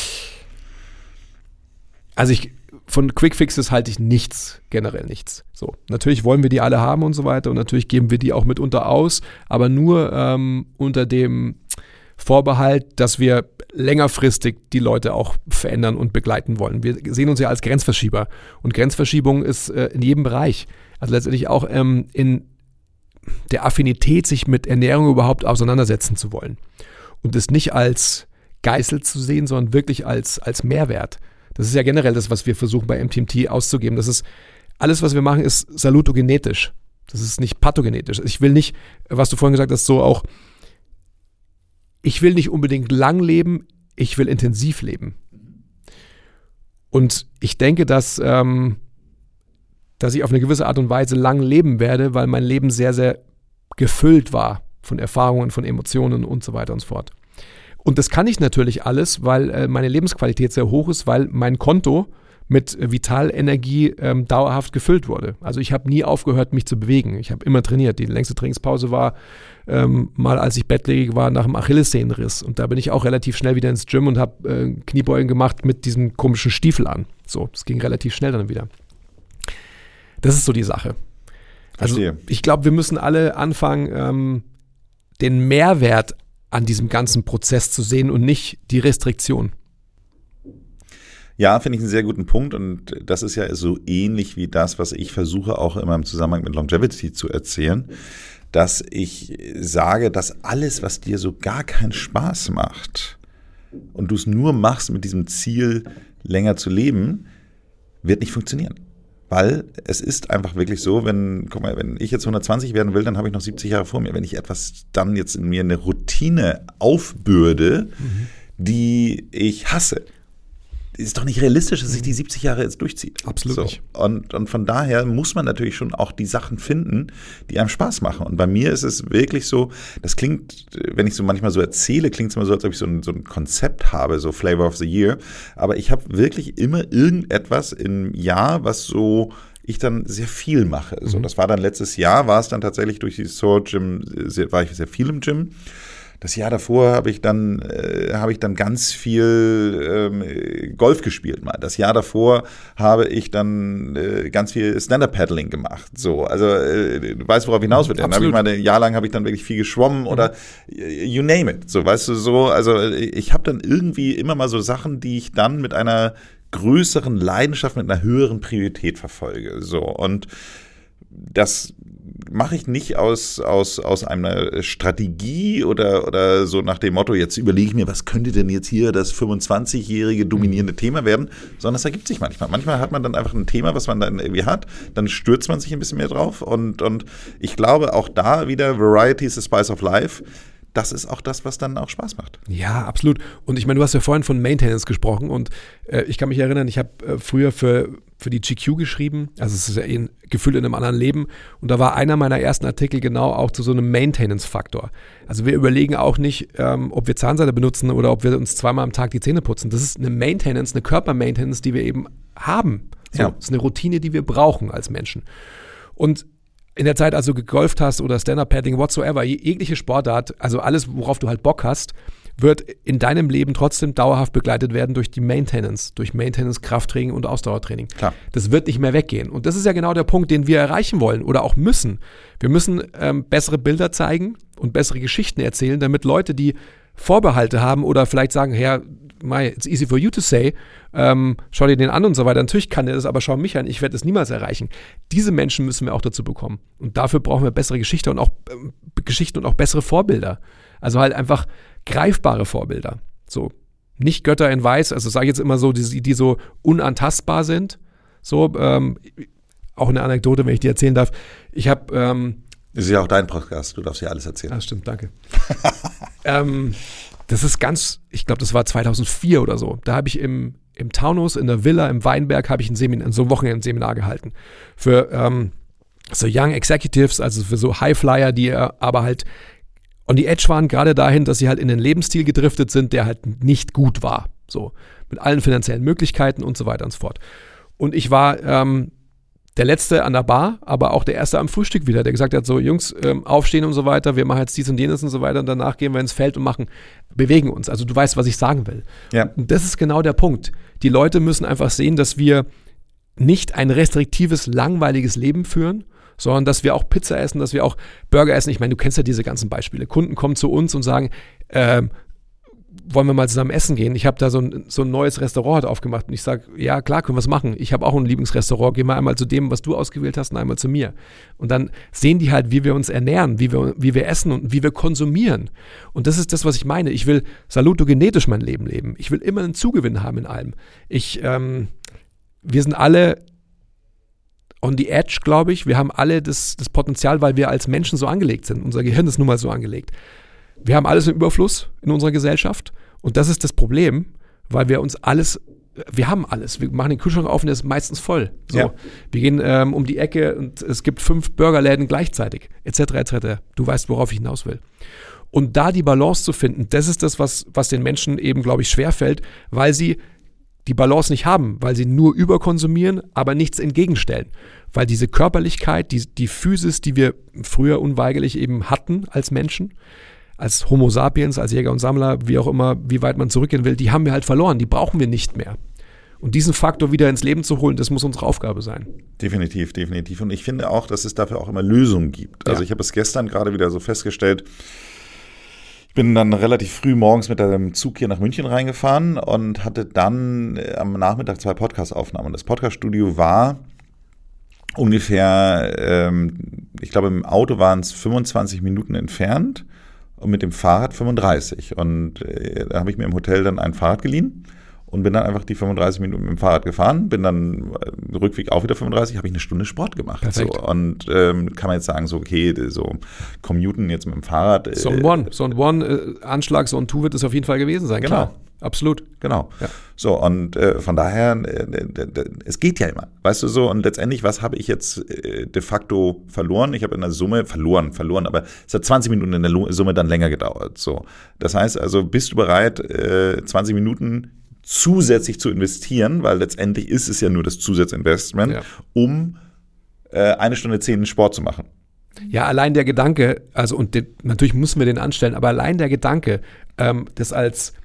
Also von Quick Fixes halte ich nichts, generell nichts. So, natürlich wollen wir die alle haben und so weiter und natürlich geben wir die auch mitunter aus, aber nur unter dem Vorbehalt, dass wir längerfristig die Leute auch verändern und begleiten wollen. Wir sehen uns ja als Grenzverschieber. Und Grenzverschiebung ist in jedem Bereich. Also letztendlich auch in der Affinität, sich mit Ernährung überhaupt auseinandersetzen zu wollen. Und es nicht als Geißel zu sehen, sondern wirklich als Mehrwert. Das ist ja generell das, was wir versuchen bei MTMT auszugeben. Das ist, alles, was wir machen, ist salutogenetisch. Das ist nicht pathogenetisch. Ich will nicht, was du vorhin gesagt hast, so auch, ich will nicht unbedingt lang leben, ich will intensiv leben. Und ich denke, dass ich auf eine gewisse Art und Weise lang leben werde, weil mein Leben sehr, sehr gefüllt war von Erfahrungen, von Emotionen und so weiter und so fort. Und das kann ich natürlich alles, weil meine Lebensqualität sehr hoch ist, weil mein Konto mit Vitalenergie dauerhaft gefüllt wurde. Also ich habe nie aufgehört, mich zu bewegen. Ich habe immer trainiert. Die längste Trainingspause war mal, als ich bettlägerig war, nach dem Achillessehnenriss. Und da bin ich auch relativ schnell wieder ins Gym und habe Kniebeugen gemacht mit diesem komischen Stiefel an. So, das ging relativ schnell dann wieder. Das ist so die Sache. Also ich glaube, wir müssen alle anfangen, den Mehrwert an diesem ganzen Prozess zu sehen und nicht die Restriktion. Ja, finde ich einen sehr guten Punkt und das ist ja so ähnlich wie das, was ich versuche auch immer im Zusammenhang mit Longevity zu erzählen, dass ich sage, dass alles, was dir so gar keinen Spaß macht und du es nur machst mit diesem Ziel, länger zu leben, wird nicht funktionieren. Weil es ist einfach wirklich so, wenn ich jetzt 120 werden will, dann habe ich noch 70 Jahre vor mir. Wenn ich etwas dann jetzt in mir eine Routine aufbürde, die ich hasse, ist doch nicht realistisch, dass sich die 70 Jahre jetzt durchzieht. Absolut nicht. Und von daher muss man natürlich schon auch die Sachen finden, die einem Spaß machen. Und bei mir ist es wirklich so, das klingt, wenn ich so manchmal so erzähle, klingt es immer so, als ob ich so ein Konzept habe, so Flavor of the Year. Aber ich habe wirklich immer irgendetwas im Jahr, was so ich dann sehr viel mache. So, das war dann letztes Jahr, war es dann tatsächlich durch die Soul Gym, war ich sehr viel im Gym. Das Jahr davor habe ich dann ganz viel Golf gespielt mal. Das Jahr davor habe ich dann ganz viel Stand-Up-Paddling gemacht. So, also du weißt, worauf ich hinaus will. Dann habe ich mal ein Jahr lang dann wirklich viel geschwommen oder you name it. So, weißt du, so, also ich habe dann irgendwie immer mal so Sachen, die ich dann mit einer größeren Leidenschaft, mit einer höheren Priorität verfolge. So, und das mache ich nicht aus einer Strategie oder so nach dem Motto, jetzt überlege ich mir, was könnte denn jetzt hier das 25-jährige dominierende Thema werden, sondern es ergibt sich manchmal. Manchmal hat man dann einfach ein Thema, was man dann irgendwie hat, dann stürzt man sich ein bisschen mehr drauf und ich glaube auch da wieder, Variety is the spice of life. Das ist auch das, was dann auch Spaß macht. Ja, absolut. Und ich meine, du hast ja vorhin von Maintenance gesprochen und ich kann mich erinnern, ich habe früher für die GQ geschrieben, also es ist ja gefühlt in einem anderen Leben und da war einer meiner ersten Artikel genau auch zu so einem Maintenance-Faktor. Also wir überlegen auch nicht, ob wir Zahnseide benutzen oder ob wir uns zweimal am Tag die Zähne putzen. Das ist eine Maintenance, eine Körpermaintenance, die wir eben haben. So, ja. Das ist eine Routine, die wir brauchen als Menschen. Und in der Zeit, als du gegolft hast oder Stand-Up-Paddling, whatsoever, jegliche Sportart, also alles, worauf du halt Bock hast, wird in deinem Leben trotzdem dauerhaft begleitet werden durch die Maintenance, durch Maintenance, Krafttraining und Ausdauertraining. Klar. Das wird nicht mehr weggehen. Und das ist ja genau der Punkt, den wir erreichen wollen oder auch müssen. Wir müssen bessere Bilder zeigen und bessere Geschichten erzählen, damit Leute, die Vorbehalte haben oder vielleicht sagen, Herr, it's easy for you to say, schau dir den an und so weiter. Natürlich kann er das, aber schau mich an, ich werde es niemals erreichen. Diese Menschen müssen wir auch dazu bekommen. Und dafür brauchen wir bessere Geschichten und auch bessere Vorbilder. Also halt einfach greifbare Vorbilder. So, nicht Götter in Weiß, also sage ich jetzt immer so, die so unantastbar sind. So, auch eine Anekdote, wenn ich die erzählen darf. Ich habe das ist ja auch dein Podcast, du darfst ja alles erzählen. Ah, stimmt, danke. Das ist ich glaube, das war 2004 oder so. Da habe ich im Taunus, in der Villa, im Weinberg, habe ich so ein Wochenendseminar gehalten. Für so Young Executives, also für so Highflyer, die aber halt on the edge waren, gerade dahin, dass sie halt in den Lebensstil gedriftet sind, der halt nicht gut war. So, mit allen finanziellen Möglichkeiten und so weiter und so fort. Und ich war der Letzte an der Bar, aber auch der Erste am Frühstück wieder, der gesagt hat, so Jungs, aufstehen und so weiter, wir machen jetzt dies und jenes und so weiter und danach gehen wir ins Feld und bewegen uns. Also du weißt, was ich sagen will. Ja. Und das ist genau der Punkt. Die Leute müssen einfach sehen, dass wir nicht ein restriktives, langweiliges Leben führen, sondern dass wir auch Pizza essen, dass wir auch Burger essen. Ich meine, du kennst ja diese ganzen Beispiele. Kunden kommen zu uns und sagen, wollen wir mal zusammen essen gehen? Ich habe da so ein neues Restaurant aufgemacht und ich sage, ja klar, können wir es machen. Ich habe auch ein Lieblingsrestaurant, gehen wir einmal zu dem, was du ausgewählt hast und einmal zu mir. Und dann sehen die halt, wie wir uns ernähren, wie wir essen und wie wir konsumieren. Und das ist das, was ich meine. Ich will salutogenetisch mein Leben leben. Ich will immer einen Zugewinn haben in allem. Wir sind alle on the edge, glaube ich. Wir haben alle das Potenzial, weil wir als Menschen so angelegt sind. Unser Gehirn ist nun mal so angelegt. Wir haben alles im Überfluss in unserer Gesellschaft und das ist das Problem, weil wir haben alles. Wir machen den Kühlschrank auf und der ist meistens voll. So. Ja. Wir gehen um die Ecke und es gibt 5 Burgerläden gleichzeitig, etc., etc. Du weißt, worauf ich hinaus will. Und da die Balance zu finden, das ist das, was den Menschen eben, glaube ich, schwerfällt, weil sie die Balance nicht haben, weil sie nur überkonsumieren, aber nichts entgegenstellen. Weil diese Körperlichkeit, die Physis, die wir früher unweigerlich eben hatten als Menschen, als Homo sapiens, als Jäger und Sammler, wie auch immer, wie weit man zurückgehen will, die haben wir halt verloren, die brauchen wir nicht mehr. Und diesen Faktor wieder ins Leben zu holen, das muss unsere Aufgabe sein. Definitiv. Und ich finde auch, dass es dafür auch immer Lösungen gibt. Also ich habe es gestern gerade wieder so festgestellt, ich bin dann relativ früh morgens mit dem Zug hier nach München reingefahren und hatte dann am Nachmittag 2 Podcast-Aufnahmen. Das Podcast-Studio war ungefähr, ich glaube im Auto waren es 25 Minuten entfernt und mit dem Fahrrad 35. Und da habe ich mir im Hotel dann ein Fahrrad geliehen und bin dann einfach die 35 Minuten mit dem Fahrrad gefahren, bin dann Rückweg auch wieder 35, habe ich eine Stunde Sport gemacht. So. Und kann man jetzt sagen, so okay, so commuten jetzt mit dem Fahrrad. So ein One-Anschlag, so ein Two wird es auf jeden Fall gewesen sein, genau. Klar. Absolut. Genau. Ja. So, und von daher, es geht ja immer, weißt du so, und letztendlich, was habe ich jetzt de facto verloren? Ich habe in der Summe verloren, aber es hat 20 Minuten in der Summe dann länger gedauert. So. Das heißt also, bist du bereit, 20 Minuten zusätzlich zu investieren, weil letztendlich ist es ja nur das Zusatzinvestment, um 1 Stunde 10 Sport zu machen. Ja, allein der Gedanke, also natürlich müssen wir den anstellen, aber allein der Gedanke, das als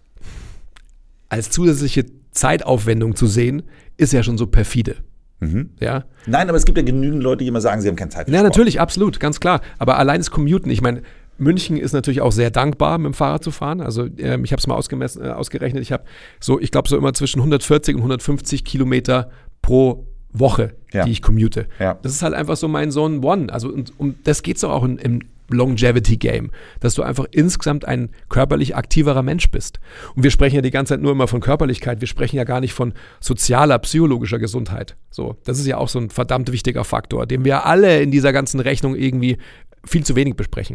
zusätzliche Zeitaufwendung zu sehen, ist ja schon so perfide. Mhm. Ja? Nein, aber es gibt ja genügend Leute, die immer sagen, sie haben keine Zeit für Ja, Sport. natürlich, absolut, ganz klar. Aber allein das Commuten, ich meine, München ist natürlich auch sehr dankbar, mit dem Fahrrad zu fahren. Also ich habe es mal ausgerechnet. Ich glaube so immer zwischen 140 und 150 Kilometer pro Woche, die ich commute. Ja. Das ist halt einfach so mein Zone One. Also um das geht es auch im Longevity-Game, dass du einfach insgesamt ein körperlich aktiverer Mensch bist. Und wir sprechen ja die ganze Zeit nur immer von Körperlichkeit, wir sprechen ja gar nicht von sozialer, psychologischer Gesundheit. So, das ist ja auch so ein verdammt wichtiger Faktor, den wir alle in dieser ganzen Rechnung irgendwie viel zu wenig besprechen.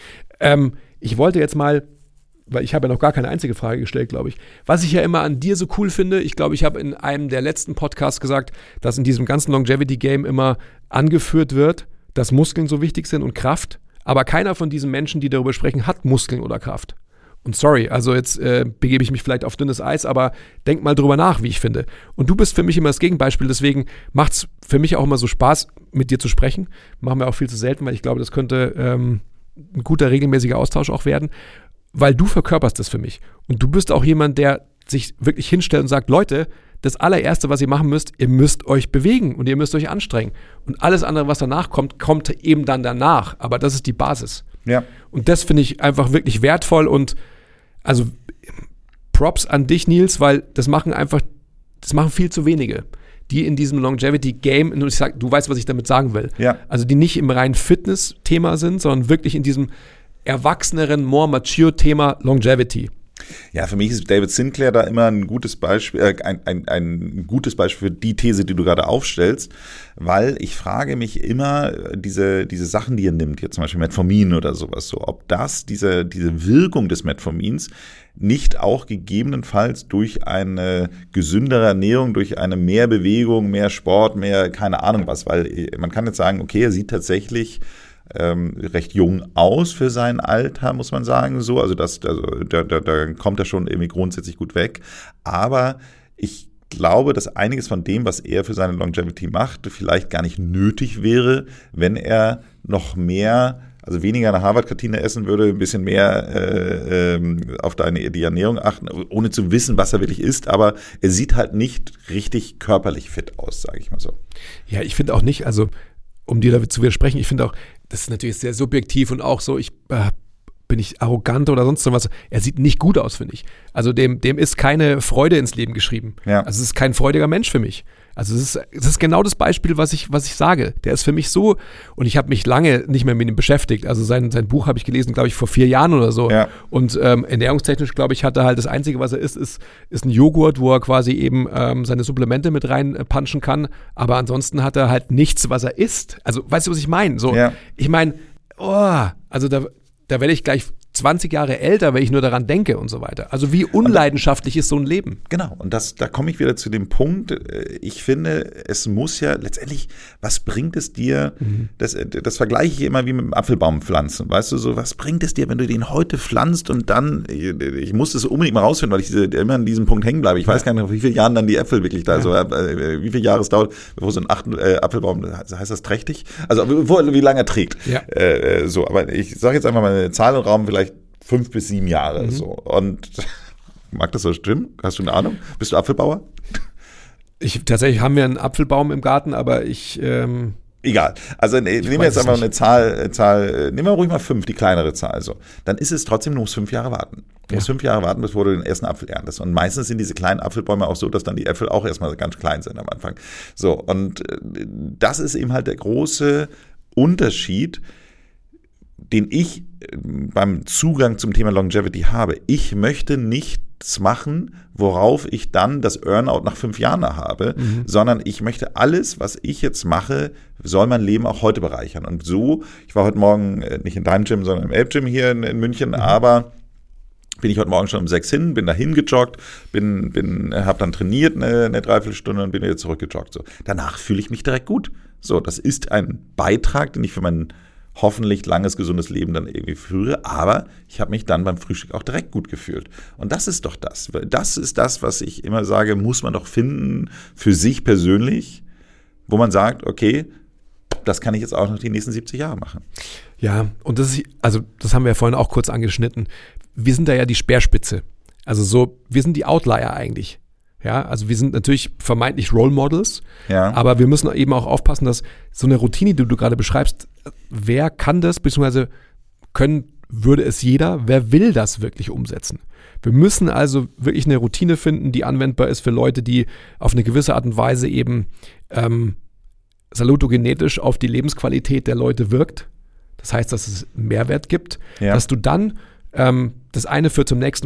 Ich wollte jetzt mal, weil ich habe ja noch gar keine einzige Frage gestellt, glaube ich, was ich ja immer an dir so cool finde, ich glaube, ich habe in einem der letzten Podcasts gesagt, dass in diesem ganzen Longevity-Game immer angeführt wird, dass Muskeln so wichtig sind und Kraft, aber keiner von diesen Menschen, die darüber sprechen, hat Muskeln oder Kraft. Und sorry, also jetzt begebe ich mich vielleicht auf dünnes Eis, aber denk mal drüber nach, wie ich finde. Und du bist für mich immer das Gegenbeispiel, deswegen macht es für mich auch immer so Spaß, mit dir zu sprechen. Machen wir auch viel zu selten, weil ich glaube, das könnte ein guter, regelmäßiger Austausch auch werden, weil du verkörperst das für mich. Und du bist auch jemand, der sich wirklich hinstellt und sagt, Leute, das allererste, was ihr machen müsst, ihr müsst euch bewegen und ihr müsst euch anstrengen. Und alles andere, was danach kommt, kommt eben dann danach. Aber das ist die Basis. Ja. Und das finde ich einfach wirklich wertvoll und also Props an dich, Nils, weil das machen viel zu wenige, die in diesem Longevity-Game, und ich sag, du weißt, was ich damit sagen will. Ja. Also die nicht im reinen Fitness-Thema sind, sondern wirklich in diesem erwachseneren, more mature Thema Longevity. Ja, für mich ist David Sinclair da immer ein gutes Beispiel, ein gutes Beispiel für die These, die du gerade aufstellst, weil ich frage mich immer, diese Sachen, die er nimmt, jetzt zum Beispiel Metformin oder sowas, so, ob diese Wirkung des Metformins nicht auch gegebenenfalls durch eine gesündere Ernährung, durch eine mehr Bewegung, mehr Sport, mehr keine Ahnung was, weil man kann jetzt sagen, okay, er sieht tatsächlich recht jung aus für sein Alter, muss man sagen, so, also da kommt er schon irgendwie grundsätzlich gut weg, aber ich glaube, dass einiges von dem, was er für seine Longevity macht, vielleicht gar nicht nötig wäre, wenn er noch mehr, also weniger eine Harvard-Kantine essen würde, ein bisschen mehr auf die Ernährung achten, ohne zu wissen, was er wirklich isst, aber er sieht halt nicht richtig körperlich fit aus, sage ich mal so. Ja, ich finde auch nicht, also um dir damit zu widersprechen, ich finde auch, das ist natürlich sehr subjektiv und auch so, ich bin ich arrogant oder sonst was. Er sieht nicht gut aus, finde ich. Also dem ist keine Freude ins Leben geschrieben. Ja. Also es ist kein freudiger Mensch für mich. Also es ist genau das Beispiel, was ich sage. Der ist für mich so, und ich habe mich lange nicht mehr mit ihm beschäftigt. Also sein Buch habe ich gelesen, glaube ich, vor 4 Jahren oder so. Ja. Und ernährungstechnisch, glaube ich, hat er halt das Einzige, was er ist ein Joghurt, wo er quasi eben seine Supplemente mit reinpunchen kann. Aber ansonsten hat er halt nichts, was er isst. Also weißt du, was ich meine? So, ja. Ich meine, also da werde ich gleich 20 Jahre älter, wenn ich nur daran denke und so weiter. Also wie unleidenschaftlich ist so ein Leben? Genau, und da komme ich wieder zu dem Punkt, ich finde, es muss ja letztendlich, was bringt es dir, das vergleiche ich immer wie mit dem Apfelbaum pflanzen, weißt du, so, was bringt es dir, wenn du den heute pflanzt und dann, ich muss das unbedingt mal rausfinden, weil ich immer an diesem Punkt hängen bleibe, ich weiß gar nicht, nach wie vielen Jahren dann die Äpfel wirklich da, so, wie viele Jahre es dauert, bevor so ein Apfelbaum, heißt das trächtig? Also wie lange er trägt. Ja. So, aber ich sage jetzt einfach mal eine Zahl im Raum, vielleicht 5 bis 7 Jahre, so. Und mag das so stimmen? Hast du eine Ahnung? Bist du Apfelbauer? Tatsächlich haben wir einen Apfelbaum im Garten, aber egal. Also nehmen wir jetzt einfach eine Zahl, nehmen wir ruhig mal 5, die kleinere Zahl. So. Dann ist es trotzdem, du musst 5 Jahre warten. Du musst 5 Jahre warten, bevor du den ersten Apfel erntest. Und meistens sind diese kleinen Apfelbäume auch so, dass dann die Äpfel auch erstmal ganz klein sind am Anfang. So, und das ist eben halt der große Unterschied, den ich beim Zugang zum Thema Longevity habe. Ich möchte nichts machen, worauf ich dann das Earnout nach 5 Jahren habe, sondern ich möchte alles, was ich jetzt mache, soll mein Leben auch heute bereichern. Und so, ich war heute Morgen nicht in deinem Gym, sondern im Elb-Gym hier in München, aber bin ich heute Morgen schon um 6 hin, bin dahin gejoggt, habe dann trainiert eine Dreiviertelstunde und bin wieder zurückgejoggt. So. Danach fühle ich mich direkt gut. So, das ist ein Beitrag, den ich für mein hoffentlich langes, gesundes Leben dann irgendwie führe, aber ich habe mich dann beim Frühstück auch direkt gut gefühlt. Und das ist doch das. Das ist das, was ich immer sage, muss man doch finden für sich persönlich, wo man sagt, okay, das kann ich jetzt auch noch die nächsten 70 Jahre machen. Ja, und das haben wir ja vorhin auch kurz angeschnitten. Wir sind da ja die Speerspitze. Also so, wir sind die Outlier eigentlich. Ja, also wir sind natürlich vermeintlich Role Models, aber wir müssen eben auch aufpassen, dass so eine Routine, die du gerade beschreibst, wer kann das, beziehungsweise würde es jeder, wer will das wirklich umsetzen? Wir müssen also wirklich eine Routine finden, die anwendbar ist für Leute, die auf eine gewisse Art und Weise eben salutogenetisch auf die Lebensqualität der Leute wirkt. Das heißt, dass es einen Mehrwert gibt, dass du dann das eine führt zum nächsten.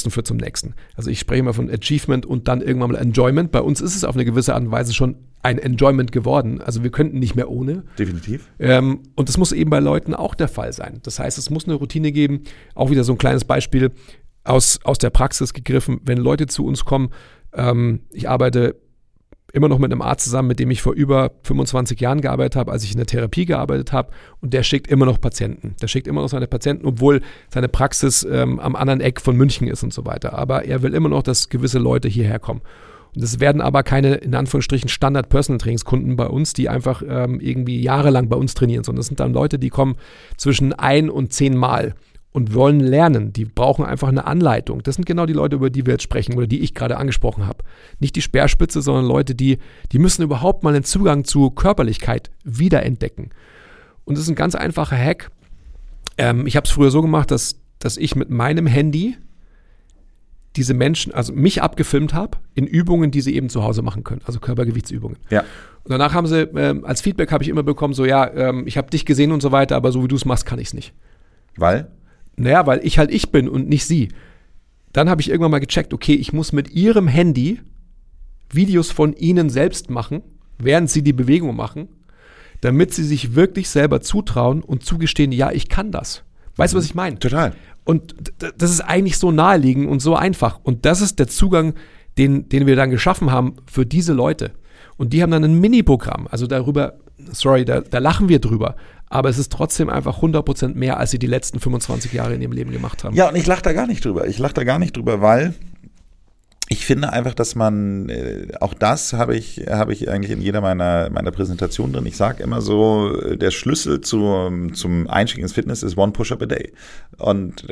Also ich spreche immer von Achievement und dann irgendwann mal Enjoyment. Bei uns ist es auf eine gewisse Art und Weise schon ein Enjoyment geworden. Also wir könnten nicht mehr ohne. Definitiv. Und das muss eben bei Leuten auch der Fall sein. Das heißt, es muss eine Routine geben. Auch wieder so ein kleines Beispiel aus der Praxis gegriffen. Wenn Leute zu uns kommen, ich arbeite immer noch mit einem Arzt zusammen, mit dem ich vor über 25 Jahren gearbeitet habe, als ich in der Therapie gearbeitet habe, und der schickt immer noch Patienten. Der schickt immer noch seine Patienten, obwohl seine Praxis am anderen Eck von München ist und so weiter. Aber er will immer noch, dass gewisse Leute hierher kommen. Und es werden aber keine, in Anführungsstrichen, Standard-Personal-Trainingskunden bei uns, die einfach irgendwie jahrelang bei uns trainieren, sondern das sind dann Leute, die kommen zwischen 1 und 10 Mal und wollen lernen. Die brauchen einfach eine Anleitung. Das sind genau die Leute, über die wir jetzt sprechen oder die ich gerade angesprochen habe. Nicht die Speerspitze, sondern Leute, die müssen überhaupt mal einen Zugang zu Körperlichkeit wiederentdecken. Und das ist ein ganz einfacher Hack. Ich habe es früher so gemacht, dass ich mit meinem Handy diese Menschen, also mich abgefilmt habe in Übungen, die sie eben zu Hause machen können, also Körpergewichtsübungen. Ja. Und danach haben sie, als Feedback habe ich immer bekommen, so ich habe dich gesehen und so weiter, aber so wie du es machst, kann ich es nicht. Weil? Naja, weil ich halt ich bin und nicht sie. Dann habe ich irgendwann mal gecheckt, okay, ich muss mit ihrem Handy Videos von ihnen selbst machen, während sie die Bewegung machen, damit sie sich wirklich selber zutrauen und zugestehen, ja, ich kann das. Weißt du, was ich meine? Total. Und das ist eigentlich so naheliegend und so einfach. Und das ist der Zugang, den wir dann geschaffen haben für diese Leute. Und die haben dann ein Mini-Programm. Also da lachen wir drüber. Aber es ist trotzdem einfach 100% mehr, als sie die letzten 25 Jahre in ihrem Leben gemacht haben. Ja, und ich lache da gar nicht drüber. Weil ich finde einfach, dass man, auch das habe ich eigentlich in jeder meiner Präsentationen drin. Ich sage immer so, der Schlüssel zum Einstieg ins Fitness ist one push-up a day. Und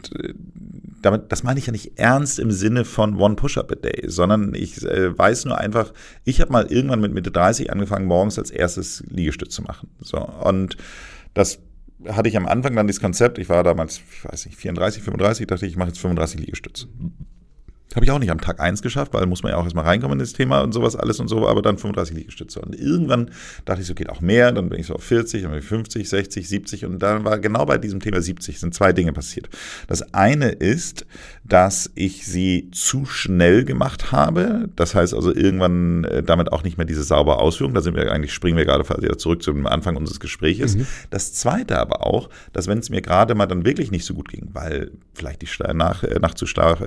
damit, das meine ich ja nicht ernst im Sinne von one push-up a day, sondern ich weiß nur einfach, ich habe mal irgendwann mit Mitte 30 angefangen, morgens als erstes Liegestütz zu machen. So, und das hatte ich am Anfang dann dieses Konzept, ich war damals, ich weiß nicht, 34, 35, dachte ich mache jetzt 35 Liegestütze. Habe ich auch nicht am Tag 1 geschafft, weil muss man ja auch erstmal reinkommen in das Thema und sowas alles und so, aber dann 35 Liegestütze. Und irgendwann dachte ich, so geht auch mehr, dann bin ich so auf 40, dann bin ich 50, 60, 70 und dann war genau bei diesem Thema 70 sind 2 Dinge passiert. Das eine ist, dass ich sie zu schnell gemacht habe, das heißt also irgendwann damit auch nicht mehr diese saubere Ausführung, da springen wir gerade wieder zurück zum Anfang unseres Gespräches. Das zweite aber auch, dass wenn es mir gerade mal dann wirklich nicht so gut ging, weil vielleicht die Nacht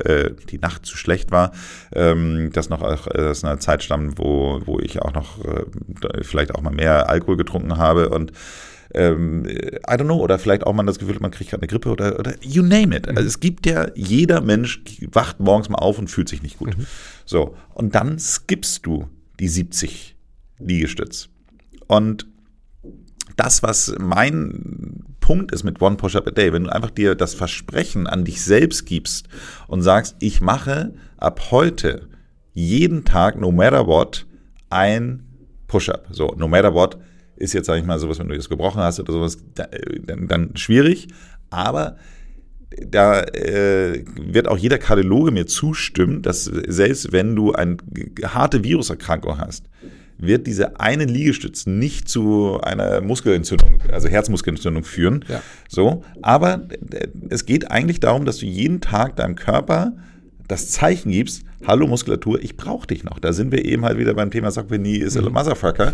zu schlecht war, dass noch aus einer Zeit stammt, wo ich auch noch vielleicht auch mal mehr Alkohol getrunken habe und I don't know, oder vielleicht auch mal das Gefühl, man kriegt gerade eine Grippe oder you name it. Also es gibt ja, jeder Mensch wacht morgens mal auf und fühlt sich nicht gut. So, und dann skippst du die 70 Liegestütz. Und das, was mein Punkt ist mit One Push-Up a Day, wenn du einfach dir das Versprechen an dich selbst gibst und sagst, ich mache ab heute jeden Tag, no matter what, ein Push-Up. So, no matter what ist jetzt, sag ich mal, sowas, wenn du das gebrochen hast oder sowas, dann schwierig, aber da wird auch jeder Kardiologe mir zustimmen, dass selbst wenn du eine harte Viruserkrankung hast, wird diese eine Liegestütz nicht zu einer Muskelentzündung, also Herzmuskelentzündung führen. Ja. So, aber es geht eigentlich darum, dass du jeden Tag deinem Körper das Zeichen gibst, hallo Muskulatur, ich brauche dich noch. Da sind wir eben halt wieder beim Thema Sarkopenie is a motherfucker,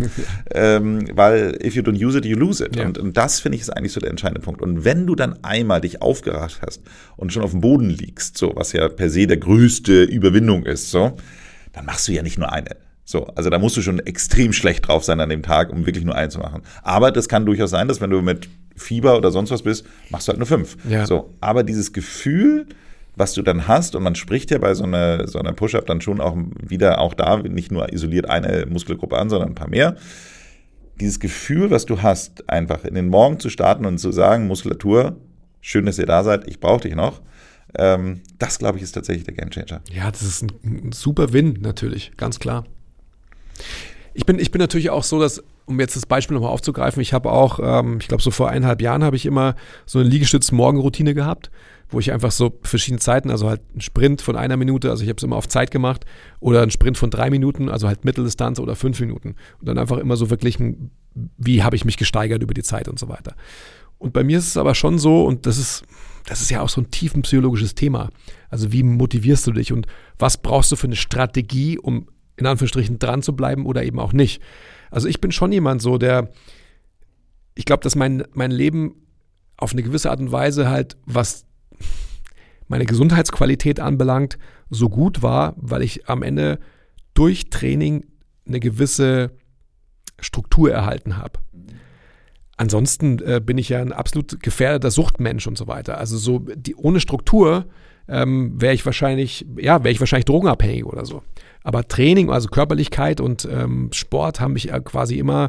weil if you don't use it, you lose it. Ja. Und das, finde ich, ist eigentlich so der entscheidende Punkt. Und wenn du dann einmal dich aufgerafft hast und schon auf dem Boden liegst, so, was ja per se der größte Überwindung ist, so, dann machst du ja nicht nur eine. So, also da musst du schon extrem schlecht drauf sein an dem Tag, um wirklich nur einen zu machen. Aber das kann durchaus sein, dass wenn du mit Fieber oder sonst was bist, machst du halt nur 5. Ja. So, aber dieses Gefühl, was du dann hast, und man spricht ja bei so einer Push-Up dann schon auch wieder auch da nicht nur isoliert eine Muskelgruppe an, sondern ein paar mehr. Dieses Gefühl, was du hast, einfach in den Morgen zu starten und zu sagen, Muskulatur, schön, dass ihr da seid, ich brauche dich noch. Das, glaube ich, ist tatsächlich der Gamechanger. Ja, das ist ein super Win natürlich, ganz klar. Ich bin natürlich auch so, dass, um jetzt das Beispiel nochmal aufzugreifen, ich habe auch, ich glaube so vor 1,5 Jahren habe ich immer so eine Liegestütz-Morgenroutine gehabt, wo ich einfach so verschiedene Zeiten, also halt einen Sprint von 1 Minute, also ich habe es immer auf Zeit gemacht, oder einen Sprint von 3 Minuten, also halt Mitteldistanz oder 5 Minuten. Und dann einfach immer so wirklich, wie habe ich mich gesteigert über die Zeit und so weiter. Und bei mir ist es aber schon so, und das ist ja auch so ein tiefenpsychologisches Thema. Also wie motivierst du dich und was brauchst du für eine Strategie, um in Anführungsstrichen dran zu bleiben oder eben auch nicht. Also ich bin schon jemand so, ich glaube, dass mein Leben auf eine gewisse Art und Weise halt, was meine Gesundheitsqualität anbelangt, so gut war, weil ich am Ende durch Training eine gewisse Struktur erhalten habe. Ansonsten bin ich ja ein absolut gefährdeter Suchtmensch und so weiter. Also so ohne Struktur wäre ich wahrscheinlich drogenabhängig oder so. Aber Training, also Körperlichkeit und Sport haben mich quasi immer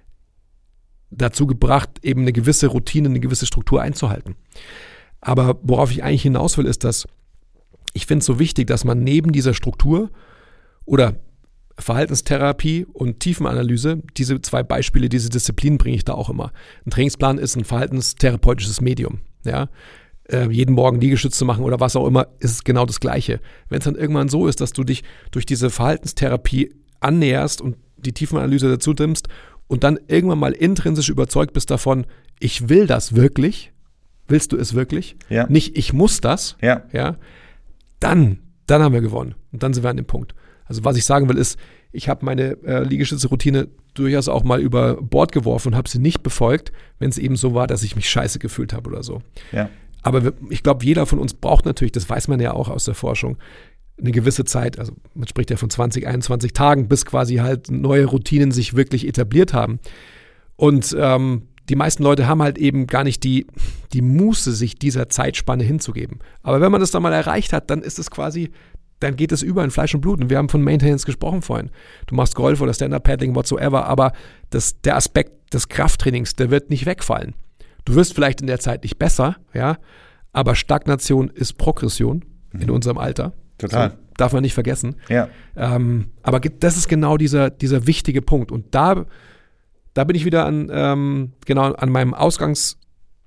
dazu gebracht, eben eine gewisse Routine, eine gewisse Struktur einzuhalten. Aber worauf ich eigentlich hinaus will, ist, dass ich finde es so wichtig, dass man neben dieser Struktur oder Verhaltenstherapie und Tiefenanalyse, diese 2 Beispiele, diese Disziplinen bringe ich da auch immer. Ein Trainingsplan ist ein verhaltenstherapeutisches Medium. Ja? Jeden Morgen Liegestütze zu machen oder was auch immer, ist es genau das Gleiche. Wenn es dann irgendwann so ist, dass du dich durch diese Verhaltenstherapie annäherst und die Tiefenanalyse dazu nimmst und dann irgendwann mal intrinsisch überzeugt bist davon, ich will das wirklich, willst du es wirklich? Ja. Nicht, ich muss das. Ja. Ja. Dann haben wir gewonnen. Und dann sind wir an dem Punkt. Also was ich sagen will ist, ich habe meine Liegestütze-Routine durchaus auch mal über Bord geworfen und habe sie nicht befolgt, wenn es eben so war, dass ich mich scheiße gefühlt habe oder so. Ja. Aber ich glaube, jeder von uns braucht natürlich, das weiß man ja auch aus der Forschung, eine gewisse Zeit, also man spricht ja von 20, 21 Tagen, bis quasi halt neue Routinen sich wirklich etabliert haben. Und die meisten Leute haben halt eben gar nicht die Muße, sich dieser Zeitspanne hinzugeben. Aber wenn man das dann mal erreicht hat, dann ist es quasi, dann geht es über in Fleisch und Blut. Und wir haben von Maintenance gesprochen vorhin. Du machst Golf oder Stand-Up-Paddling, whatsoever, aber der Aspekt des Krafttrainings, der wird nicht wegfallen. Du wirst vielleicht in der Zeit nicht besser, ja, aber Stagnation ist Progression in unserem Alter. Total. So, darf man nicht vergessen. Ja. Aber das ist genau dieser wichtige Punkt. Und da bin ich wieder an meinem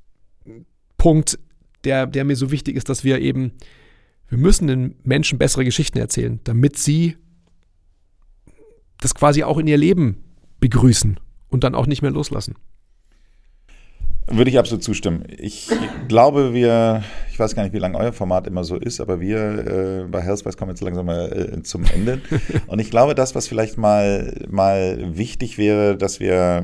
Punkt, der mir so wichtig ist, dass wir müssen den Menschen bessere Geschichten erzählen, damit sie das quasi auch in ihr Leben begrüßen und dann auch nicht mehr loslassen. Würde ich absolut zustimmen. Ich glaube, ich weiß gar nicht, wie lange euer Format immer so ist, aber wir bei Healthwise kommen jetzt langsam mal zum Ende. Und ich glaube, das, was vielleicht mal wichtig wäre, dass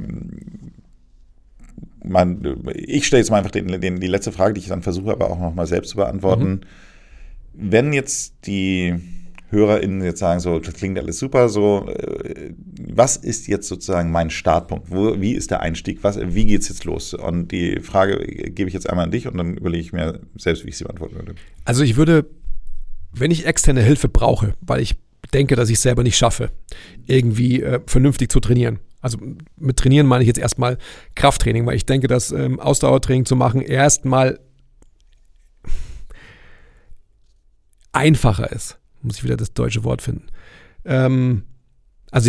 ich stelle jetzt mal einfach die letzte Frage, die ich dann versuche, aber auch noch mal selbst zu beantworten. Wenn jetzt die HörerInnen jetzt sagen, so, das klingt alles super, so, was ist jetzt sozusagen mein Startpunkt? Wie ist der Einstieg? Wie geht's jetzt los? Und die Frage gebe ich jetzt einmal an dich und dann überlege ich mir selbst, wie ich sie beantworten würde. Also wenn ich externe Hilfe brauche, weil ich denke, dass ich es selber nicht schaffe, irgendwie vernünftig zu trainieren. Also mit Trainieren meine ich jetzt erstmal Krafttraining, weil ich denke, dass Ausdauertraining zu machen erstmal einfacher ist. Muss ich wieder das deutsche Wort finden. Also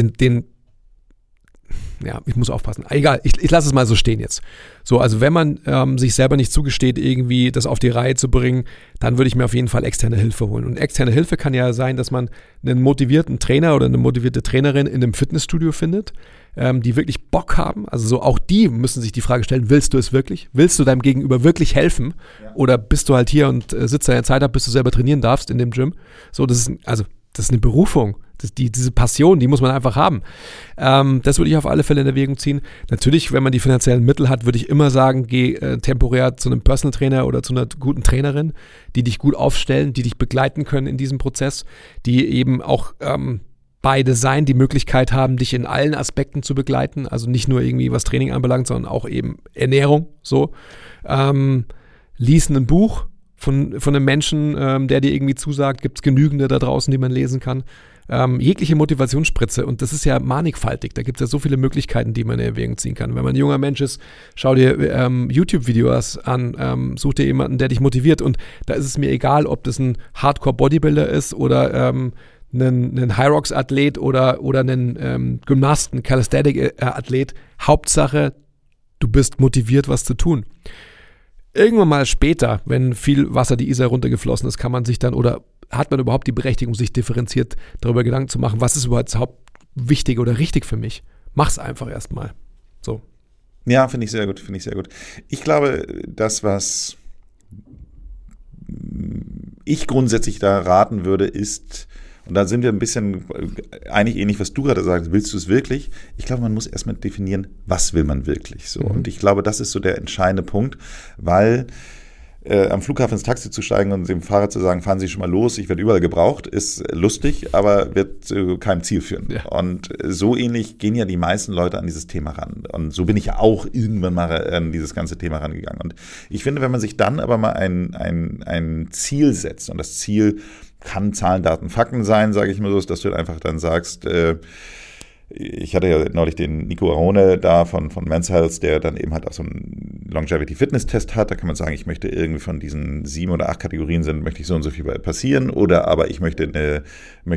ich muss aufpassen. Egal, ich lasse es mal so stehen jetzt. So, also wenn man sich selber nicht zugesteht, irgendwie das auf die Reihe zu bringen, dann würde ich mir auf jeden Fall externe Hilfe holen. Und externe Hilfe kann ja sein, dass man einen motivierten Trainer oder eine motivierte Trainerin in einem Fitnessstudio findet, die wirklich Bock haben. Also so auch die müssen sich die Frage stellen, willst du es wirklich? Willst du deinem Gegenüber wirklich helfen? Ja. Oder bist du halt hier und sitzt deine Zeit ab, bis du selber trainieren darfst in dem Gym? So, das ist eine Berufung. Diese Passion, die muss man einfach haben. Das würde ich auf alle Fälle in Erwägung ziehen. Natürlich, wenn man die finanziellen Mittel hat, würde ich immer sagen, geh temporär zu einem Personal Trainer oder zu einer guten Trainerin, die dich gut aufstellen, die dich begleiten können in diesem Prozess, die eben auch bei Design die Möglichkeit haben, dich in allen Aspekten zu begleiten. Also nicht nur irgendwie, was Training anbelangt, sondern auch eben Ernährung. So. Lies ein Buch von einem Menschen, der dir irgendwie zusagt. Gibt es genügende da draußen, die man lesen kann. Jegliche Motivationsspritze, und das ist ja mannigfaltig, da gibt es ja so viele Möglichkeiten, die man in Erwägung ziehen kann. Wenn man ein junger Mensch ist, schau dir YouTube-Videos an, such dir jemanden, der dich motiviert, und da ist es mir egal, ob das ein Hardcore-Bodybuilder ist oder ein Hyrox-Athlet oder einen Gymnasten, Calisthenic-Athlet. Hauptsache, du bist motiviert, was zu tun. Irgendwann mal später, wenn viel Wasser die Isar runtergeflossen ist, kann man sich dann, oder hat man überhaupt die Berechtigung, sich differenziert darüber Gedanken zu machen, was ist überhaupt wichtig oder richtig für mich? Mach's einfach erstmal. So. Ja, finde ich sehr gut, Ich glaube, das, was ich grundsätzlich da raten würde, ist, und da sind wir ein bisschen eigentlich ähnlich, was du gerade sagst, willst du es wirklich? Ich glaube, man muss erstmal definieren, was will man wirklich so. Und ich glaube, das ist so der entscheidende Punkt, weil am Flughafen ins Taxi zu steigen und dem Fahrer zu sagen, fahren Sie schon mal los, ich werde überall gebraucht, ist lustig, aber wird zu keinem Ziel führen. Ja. Und so ähnlich gehen ja die meisten Leute an dieses Thema ran. Und so bin ich ja auch irgendwann mal an dieses ganze Thema rangegangen. Und ich finde, wenn man sich dann aber mal ein Ziel setzt, und das Ziel kann Zahlen, Daten, Fakten sein, sage ich mal so, dass du einfach dann sagst, ich hatte ja neulich den Nico Arone da von Men's Health, der dann eben halt auch so einen Longevity-Fitness-Test hat. Da kann man sagen, ich möchte irgendwie von diesen 7 oder 8 Kategorien möchte ich so und so viel passieren, oder aber ich möchte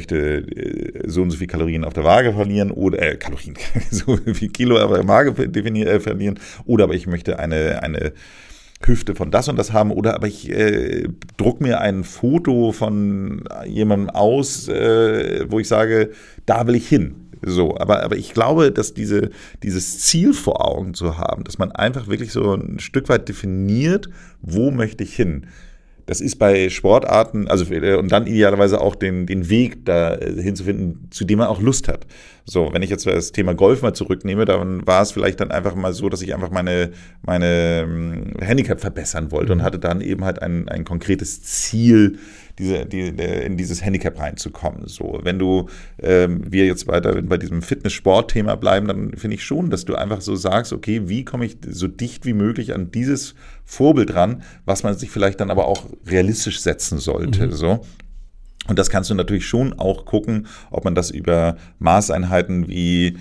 so und so viel Kalorien auf der Waage verlieren, oder Kalorien, so viel Kilo auf der Waage verlieren, oder aber ich möchte eine Hüfte von das und das haben, oder aber ich druck mir ein Foto von jemandem aus, wo ich sage, da will ich hin. So, aber ich glaube, dass dieses Ziel vor Augen zu haben, dass man einfach wirklich so ein Stück weit definiert, wo möchte ich hin. Das ist bei Sportarten, also und dann idealerweise auch den Weg da hinzufinden, zu dem man auch Lust hat. So, wenn ich jetzt das Thema Golf mal zurücknehme, dann war es vielleicht dann einfach mal so, dass ich einfach meine Handicap verbessern wollte und hatte dann eben halt ein konkretes Ziel, in dieses Handicap reinzukommen. So, wenn wir jetzt weiter bei diesem Fitness-Sport-Thema bleiben, dann finde ich schon, dass du einfach so sagst, okay, wie komme ich so dicht wie möglich an dieses Vorbild ran, was man sich vielleicht dann aber auch realistisch setzen sollte. So. Und das kannst du natürlich schon auch gucken, ob man das über Maßeinheiten wie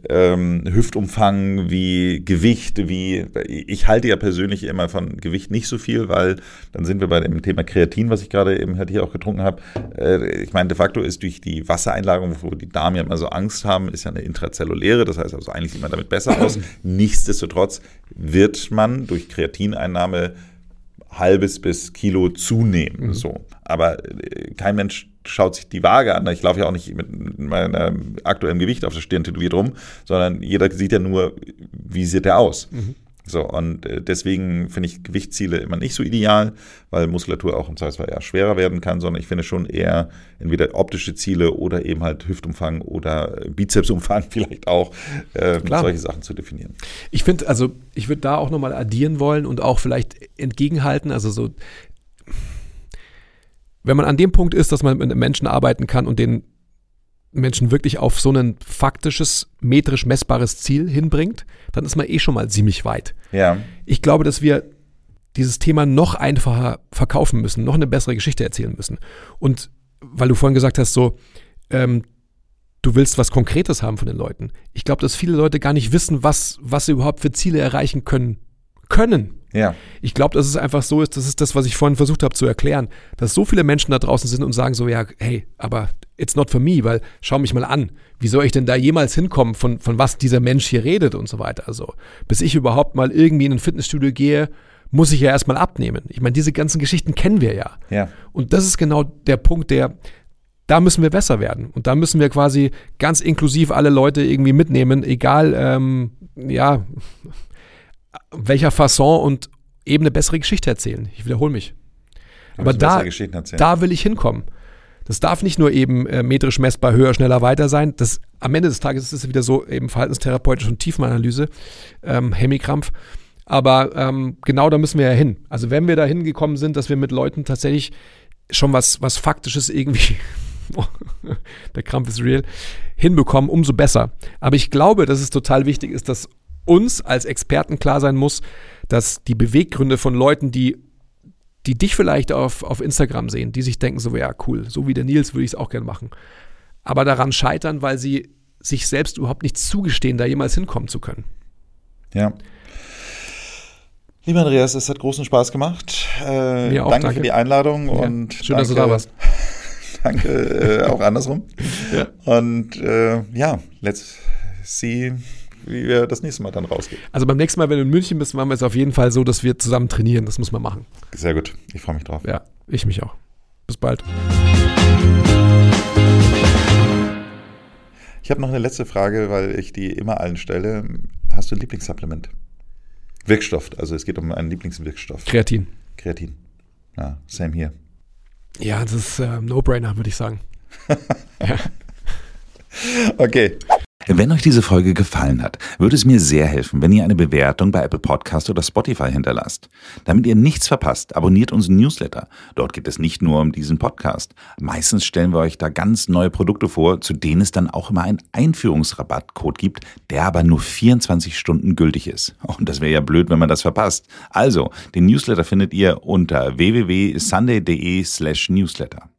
Hüftumfang, wie Gewicht, ich halte ja persönlich immer von Gewicht nicht so viel, weil dann sind wir bei dem Thema Kreatin, was ich gerade eben halt hier auch getrunken habe. Ich meine, de facto ist durch die Wassereinlagerung, wo die Damen ja immer so Angst haben, ist ja eine intrazelluläre, das heißt also eigentlich sieht man damit besser aus. Nichtsdestotrotz wird man durch Kreatineinnahme halbes bis Kilo zunehmen. So. Aber kein Mensch schaut sich die Waage an. Ich laufe ja auch nicht mit meinem aktuellen Gewicht auf der Stirn tätowiert rum, sondern jeder sieht ja nur, wie sieht der aus. So, und deswegen finde ich Gewichtsziele immer nicht so ideal, weil Muskulatur auch im Zweifelsfall eher schwerer werden kann, sondern ich finde schon eher entweder optische Ziele oder eben halt Hüftumfang oder Bizepsumfang vielleicht auch, solche Sachen zu definieren. Ich finde, also ich würde da auch nochmal addieren wollen und auch vielleicht entgegenhalten, also so, wenn man an dem Punkt ist, dass man mit Menschen arbeiten kann und den Menschen wirklich auf so ein faktisches, metrisch messbares Ziel hinbringt, dann ist man schon mal ziemlich weit. Ja. Ich glaube, dass wir dieses Thema noch einfacher verkaufen müssen, noch eine bessere Geschichte erzählen müssen. Und weil du vorhin gesagt hast, so, du willst was Konkretes haben von den Leuten. Ich glaube, dass viele Leute gar nicht wissen, was sie überhaupt für Ziele erreichen können. Ja. Ich glaube, dass es einfach so ist, das ist das, was ich vorhin versucht habe zu erklären, dass so viele Menschen da draußen sind und sagen so, ja, hey, aber it's not for me, weil schau mich mal an, wie soll ich denn da jemals hinkommen, von was dieser Mensch hier redet und so weiter. Also, bis ich überhaupt mal irgendwie in ein Fitnessstudio gehe, muss ich ja erstmal abnehmen. Ich meine, diese ganzen Geschichten kennen wir ja. Ja. Und das ist genau der Punkt, da müssen wir besser werden. Und da müssen wir quasi ganz inklusiv alle Leute irgendwie mitnehmen, egal, welcher Fasson und eben eine bessere Geschichte erzählen. Ich wiederhole mich. Aber da will ich hinkommen. Das darf nicht nur eben metrisch messbar, höher, schneller, weiter sein. Das, am Ende des Tages ist es wieder so eben verhaltenstherapeutische und Tiefenanalyse, Hemikrampf. Aber genau da müssen wir ja hin. Also wenn wir da hingekommen sind, dass wir mit Leuten tatsächlich schon was Faktisches irgendwie, der Krampf ist real, hinbekommen, umso besser. Aber ich glaube, dass es total wichtig ist, dass uns als Experten klar sein muss, dass die Beweggründe von Leuten, die dich vielleicht auf Instagram sehen, die sich denken so, ja cool, so wie der Nils würde ich es auch gerne machen, aber daran scheitern, weil sie sich selbst überhaupt nicht zugestehen, da jemals hinkommen zu können. Ja. Lieber Andreas, es hat großen Spaß gemacht. Mir auch, danke für die Einladung. Ja, und schön, dass du da warst. Danke auch andersrum. Ja. Und let's see, wie wir das nächste Mal dann rausgehen. Also beim nächsten Mal, wenn du in München bist, machen wir es auf jeden Fall so, dass wir zusammen trainieren. Das muss man machen. Sehr gut. Ich freue mich drauf. Ja, ich mich auch. Bis bald. Ich habe noch eine letzte Frage, weil ich die immer allen stelle. Hast du ein Lieblingssupplement? Wirkstoff, also es geht um einen Lieblingswirkstoff. Kreatin. Ja, same hier. Ja, das ist No-Brainer, würde ich sagen. Ja. Okay. Wenn euch diese Folge gefallen hat, würde es mir sehr helfen, wenn ihr eine Bewertung bei Apple Podcast oder Spotify hinterlasst. Damit ihr nichts verpasst, abonniert unseren Newsletter. Dort geht es nicht nur um diesen Podcast. Meistens stellen wir euch da ganz neue Produkte vor, zu denen es dann auch immer einen Einführungsrabattcode gibt, der aber nur 24 Stunden gültig ist. Und das wäre ja blöd, wenn man das verpasst. Also, den Newsletter findet ihr unter www.sunday.de/newsletter.